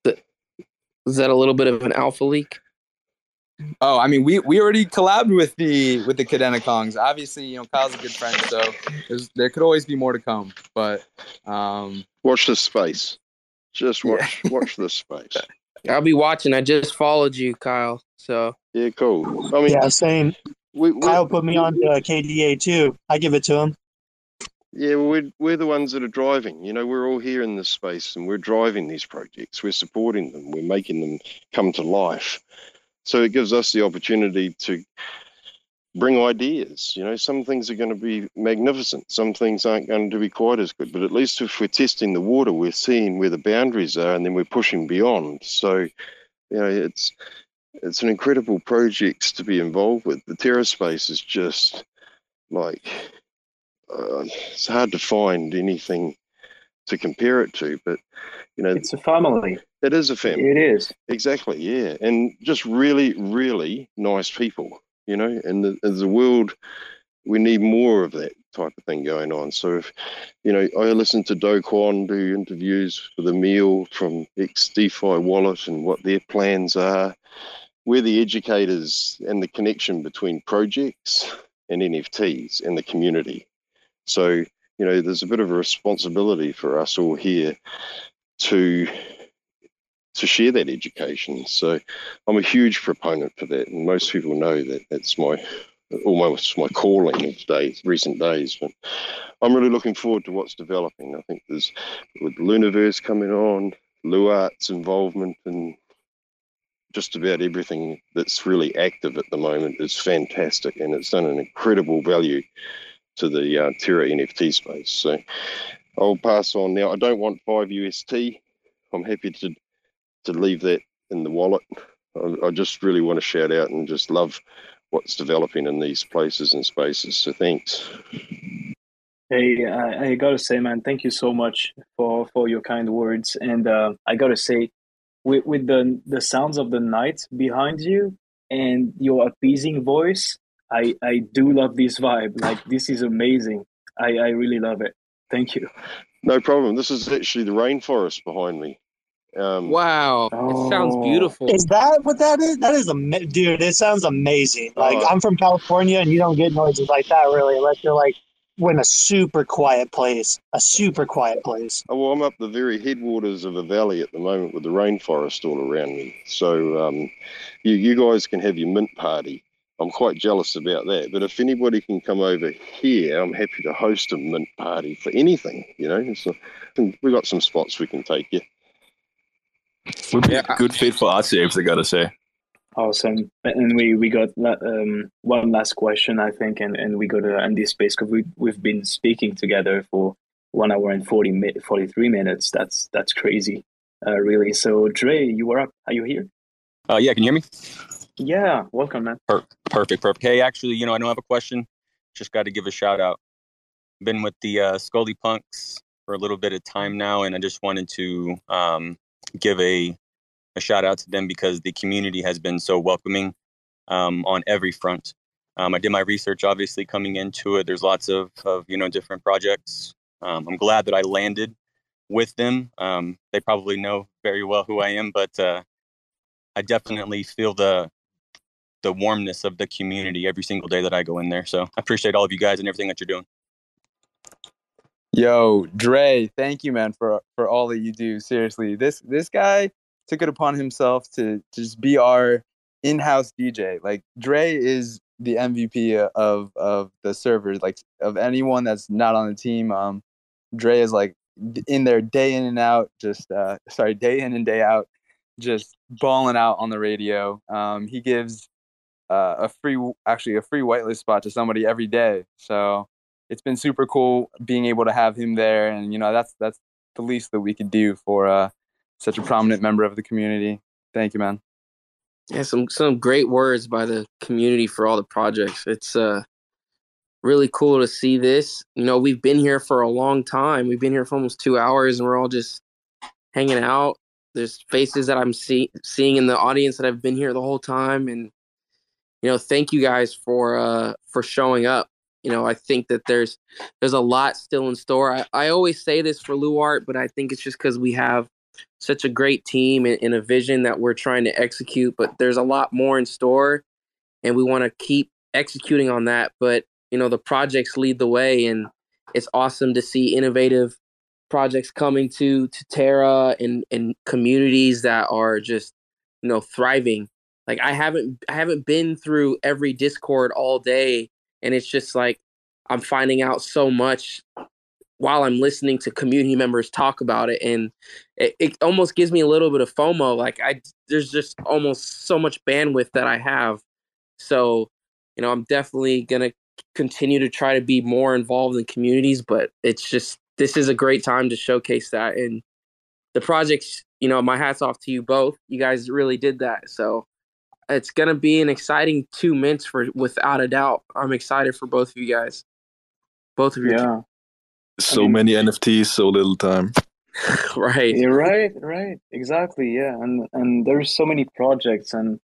S2: Is that a little bit of an alpha leak?
S5: Oh, I mean, we already collabed with the Kadena Kongs. Obviously, Kyle's a good friend, so there could always be more to come. But
S13: watch this space. Just watch this space.
S2: I'll be watching. I just followed you, Kyle. So
S13: yeah, cool. I mean,
S12: yeah, same. Kyle put me on to KDA too. I give it to him.
S13: Yeah, well, we're the ones that are driving. We're all here in this space, and we're driving these projects. We're supporting them. We're making them come to life. So it gives us the opportunity to bring ideas. Some things are going to be magnificent. Some things aren't going to be quite as good. But at least if we're testing the water, we're seeing where the boundaries are, and then we're pushing beyond. So, it's an incredible project to be involved with. The Terra space is just like it's hard to find anything to compare it to. But
S3: it's a family.
S13: It is a family.
S3: It is.
S13: Exactly, yeah. And just really, really nice people, and as a world, we need more of that type of thing going on. So if, I listen to Do Kwon do interviews with Emil from XDeFi Wallet and what their plans are. We're the educators and the connection between projects and NFTs and the community. So, there's a bit of a responsibility for us all here to share that education. So I'm a huge proponent for that, and most people know that that's almost my calling of recent days. But I'm really looking forward to what's developing. I think there's, with Luniverse coming on, Luart's involvement, and just about everything that's really active at the moment is fantastic, and it's done an incredible value to the Terra NFT space. So I'll pass on now. I don't want 5 UST. I'm happy to leave that in the wallet. I just really want to shout out and just love what's developing in these places and spaces. So thanks.
S3: Hey, I gotta say, man, thank you so much for your kind words. And I gotta say, with the sounds of the night behind you and your appeasing voice, I do love this vibe. Like, this is amazing. I really love it. Thank you.
S13: No problem. This is actually the rainforest behind me.
S2: Wow, it sounds beautiful.
S12: Is that what that is? That is dude. It sounds amazing. Like, I'm from California, and you don't get noises like that really, unless you're like in a super quiet place.
S13: Oh, well, I'm up the very headwaters of a valley at the moment with the rainforest all around me. So you guys can have your mint party. I'm quite jealous about that. But if anybody can come over here, I'm happy to host a mint party for anything. So we've got some spots we can take you.
S4: Would be a good fit for RCapes, I gotta say.
S3: Awesome. And we got one last question, I think, and we got to end this space because we've been speaking together for 1 hour and 43 minutes. That's crazy, really. So Dre, you were up. Are you here?
S14: Yeah, can you hear me?
S3: Yeah, welcome, man.
S14: Perfect. Hey, actually, I don't have a question. Just got to give a shout out. Been with the Scully Punks for a little bit of time now, and I just wanted to give a shout out to them because the community has been so welcoming on every front. I did my research, obviously, coming into it. There's lots of different projects. I'm glad that I landed with them. They probably know very well who I am, but I definitely feel the the warmness of the community every single day that I go in there. So I appreciate all of you guys and everything that you're doing.
S5: Yo, Dre, thank you, man, for all that you do. Seriously, this guy took it upon himself to just be our in-house DJ. Like, Dre is the MVP of the servers. Like, of anyone that's not on the team, Dre is like in there day in and out, day in and day out, just balling out on the radio. He gives a free whitelist spot to somebody every day. So it's been super cool being able to have him there, and that's the least that we could do for such a prominent member of the community. Thank you, man.
S2: Yeah, some great words by the community for all the projects. It's really cool to see this. We've been here for a long time. We've been here for almost 2 hours, and we're all just hanging out. There's faces that I'm seeing in the audience that have been here the whole time, and thank you guys for showing up. I think that there's a lot still in store. I always say this for Luart, but I think it's just because we have such a great team and a vision that we're trying to execute. But there's a lot more in store, and we want to keep executing on that. But the projects lead the way, and it's awesome to see innovative projects coming to Terra and communities that are just thriving. Like, I haven't been through every Discord all day. And it's just like I'm finding out so much while I'm listening to community members talk about it. And it almost gives me a little bit of FOMO. Like, there's just almost so much bandwidth that I have. So, I'm definitely going to continue to try to be more involved in communities. But it's just, this is a great time to showcase that. And the projects, my hat's off to you both. You guys really did that. So it's going to be an exciting 2 minutes without a doubt. I'm excited for both of you guys. Both of you.
S4: Yeah. Many NFTs, so little time.
S2: Right.
S3: You're right. Exactly. Yeah. And there's so many projects, and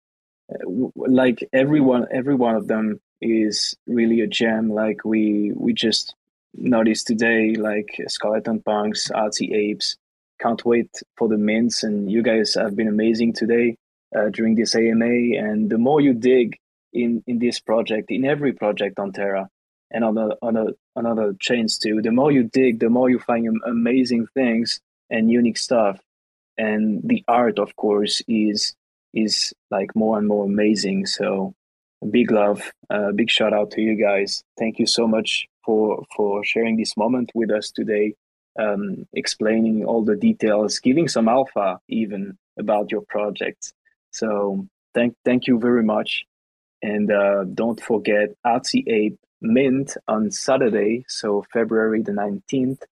S3: like every one of them is really a gem. Like we just noticed today, like Skeleton Punks, Artsy Apes. Can't wait for the mints, and you guys have been amazing today. During this AMA, and the more you dig in this project, in every project on Terra and on other chains too, the more you dig, the more you find amazing things and unique stuff. And the art, of course, is like more and more amazing. So big love, big shout out to you guys. Thank you so much for sharing this moment with us today, explaining all the details, giving some alpha even about your projects. So thank you very much. And don't forget Artsy Ape Mint on Saturday, so February the 19th.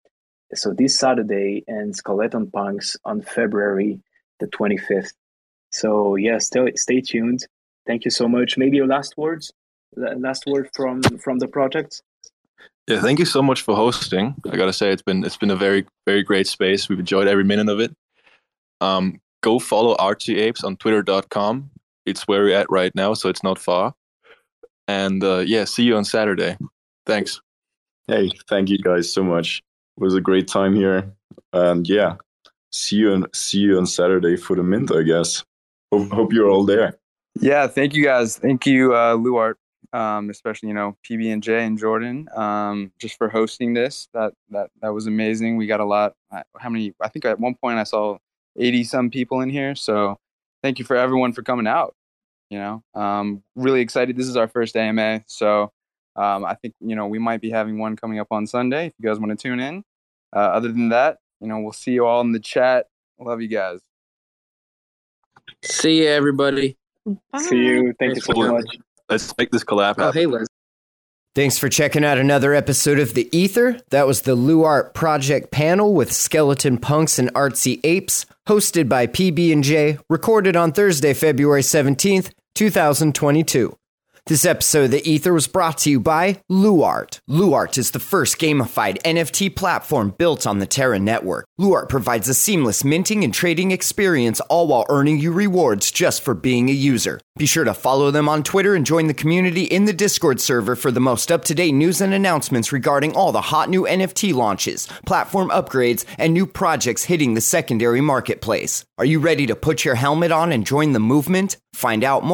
S3: So this Saturday, and Skeleton Punks on February the 25th. So yeah, stay tuned. Thank you so much. Maybe your last word from the project.
S4: Yeah, thank you so much for hosting. I gotta say, it's been a very, very great space. We've enjoyed every minute of it. Go follow Artsy Apes on twitter.com. It's where we're at right now, so it's not far. And see you on Saturday. Thanks.
S6: Hey, thank you guys so much. It was a great time here. And see you on Saturday for the mint, I guess. Hope you're all there.
S5: Yeah, thank you guys. Thank you, Luart, especially PB and J and Jordan, just for hosting this. That was amazing. We got a lot. How many? I think at one point I saw 80 some people in here. So thank you for everyone for coming out. Really excited. This is our first AMA. So I think, we might be having one coming up on Sunday if you guys want to tune in. Other than that, we'll see you all in the chat. Love you guys.
S2: See you, everybody.
S3: Bye. See you. Thank you so much.
S4: Let's make this collab happen.
S2: Oh, hey, Liz.
S1: Thanks for checking out another episode of The Ether. That was the Luart Project panel with Skeleton Punks and Artsy Apes, hosted by PB&J, recorded on Thursday, February 17th, 2022. This episode of The Ether was brought to you by Luart. Luart is the first gamified NFT platform built on the Terra network. Luart provides a seamless minting and trading experience, all while earning you rewards just for being a user. Be sure to follow them on Twitter and join the community in the Discord server for the most up-to-date news and announcements regarding all the hot new NFT launches, platform upgrades, and new projects hitting the secondary marketplace. Are you ready to put your helmet on and join the movement? Find out more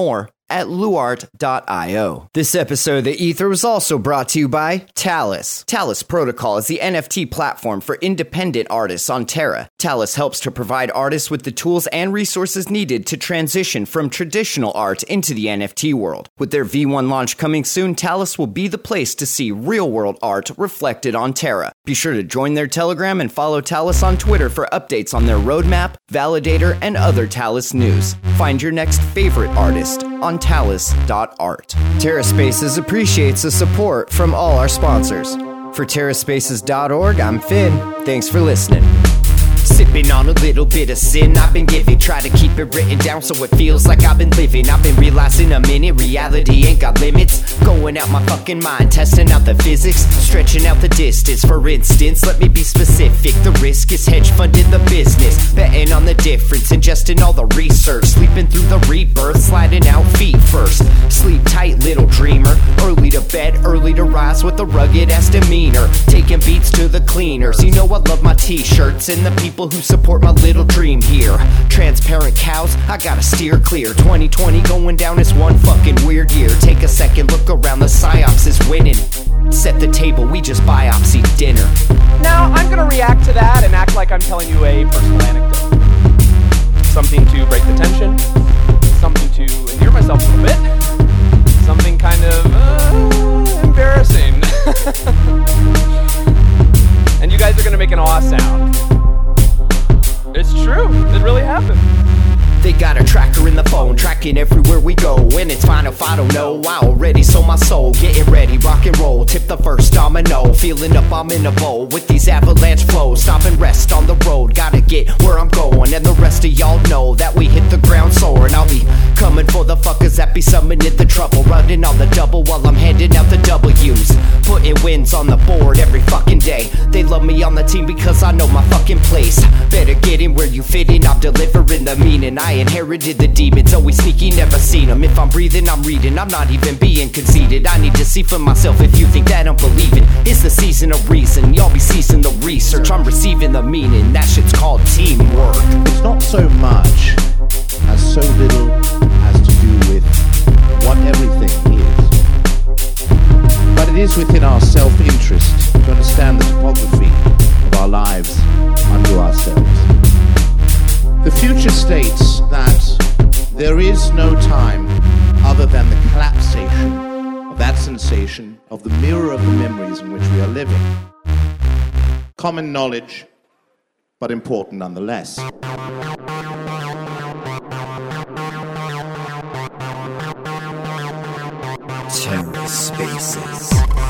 S1: at luart.io. This episode of The Ether was also brought to you by Talis. Talis Protocol is the NFT platform for independent artists on Terra. Talis helps to provide artists with the tools and resources needed to transition from traditional art into the NFT world. With their V1 launch coming soon, Talis will be the place to see real-world art reflected on Terra. Be sure to join their Telegram and follow Talis on Twitter for updates on their roadmap, validator, and other Talis news. Find your next favorite artist on talis.art. TerraSpaces appreciates the support from all our sponsors. For TerraSpaces.org, I'm Finn. Thanks for listening. Sipping on a little bit of sin I've been giving. Try to keep it written down so it feels like I've been living. I've been realizing a minute reality ain't got limits. Going out my fucking mind, testing out the physics, stretching out the distance. For instance, let me be specific. The risk is hedge funding the business, betting on the difference, ingesting all the research, sleeping through the rebirth, sliding out feet first. Sleep tight, little dreamer. Early to bed, early to rise with a rugged ass demeanor. Taking beats to the cleaners. You know I love my t-shirts and the people who support my little dream here. Transparent cows, I gotta steer clear. 2020 going down as one fucking weird year. Take a second, look around, the psyops is winning. Set the table, we just biopsy dinner.
S15: Now, I'm gonna react to that and act like I'm telling you a personal anecdote. Something to break the tension, something to endear myself a little bit, something kind of embarrassing. And you guys are gonna make an awe sound. It's true. It really happened.
S1: They got a tracker in the phone, tracking everywhere we go. And it's fine if I don't know. I already sold my soul, getting ready, rock and roll. Tip the first domino, feeling up, I'm in a bowl with these avalanche flows. Stop and rest on the road, gotta get where I'm going. And the rest of y'all know that we hit the ground soaring. I'll be coming for the fuckers that be summoning the trouble, running on the double while I'm handing out the W's, putting wins on the board every fucking day. They love me on the team because I know my fucking place. Better get in where you fit in, I'm delivering the meaning. I inherited the demons, always sneaky, never seen them. If I'm breathing, I'm reading, I'm not even being conceited. I need to see for myself if you think that I'm believing. It's the season of reason, y'all be ceasing the research. I'm receiving the meaning, that shit's called teamwork.
S16: It's not so much as so little as to do with what everything is. But it is within our self-interest to understand the topography of our lives unto ourselves. The future states that there is no time other than the collapsation of that sensation of the mirror of the memories in which we are living. Common knowledge, but important nonetheless.
S1: TerraSpaces.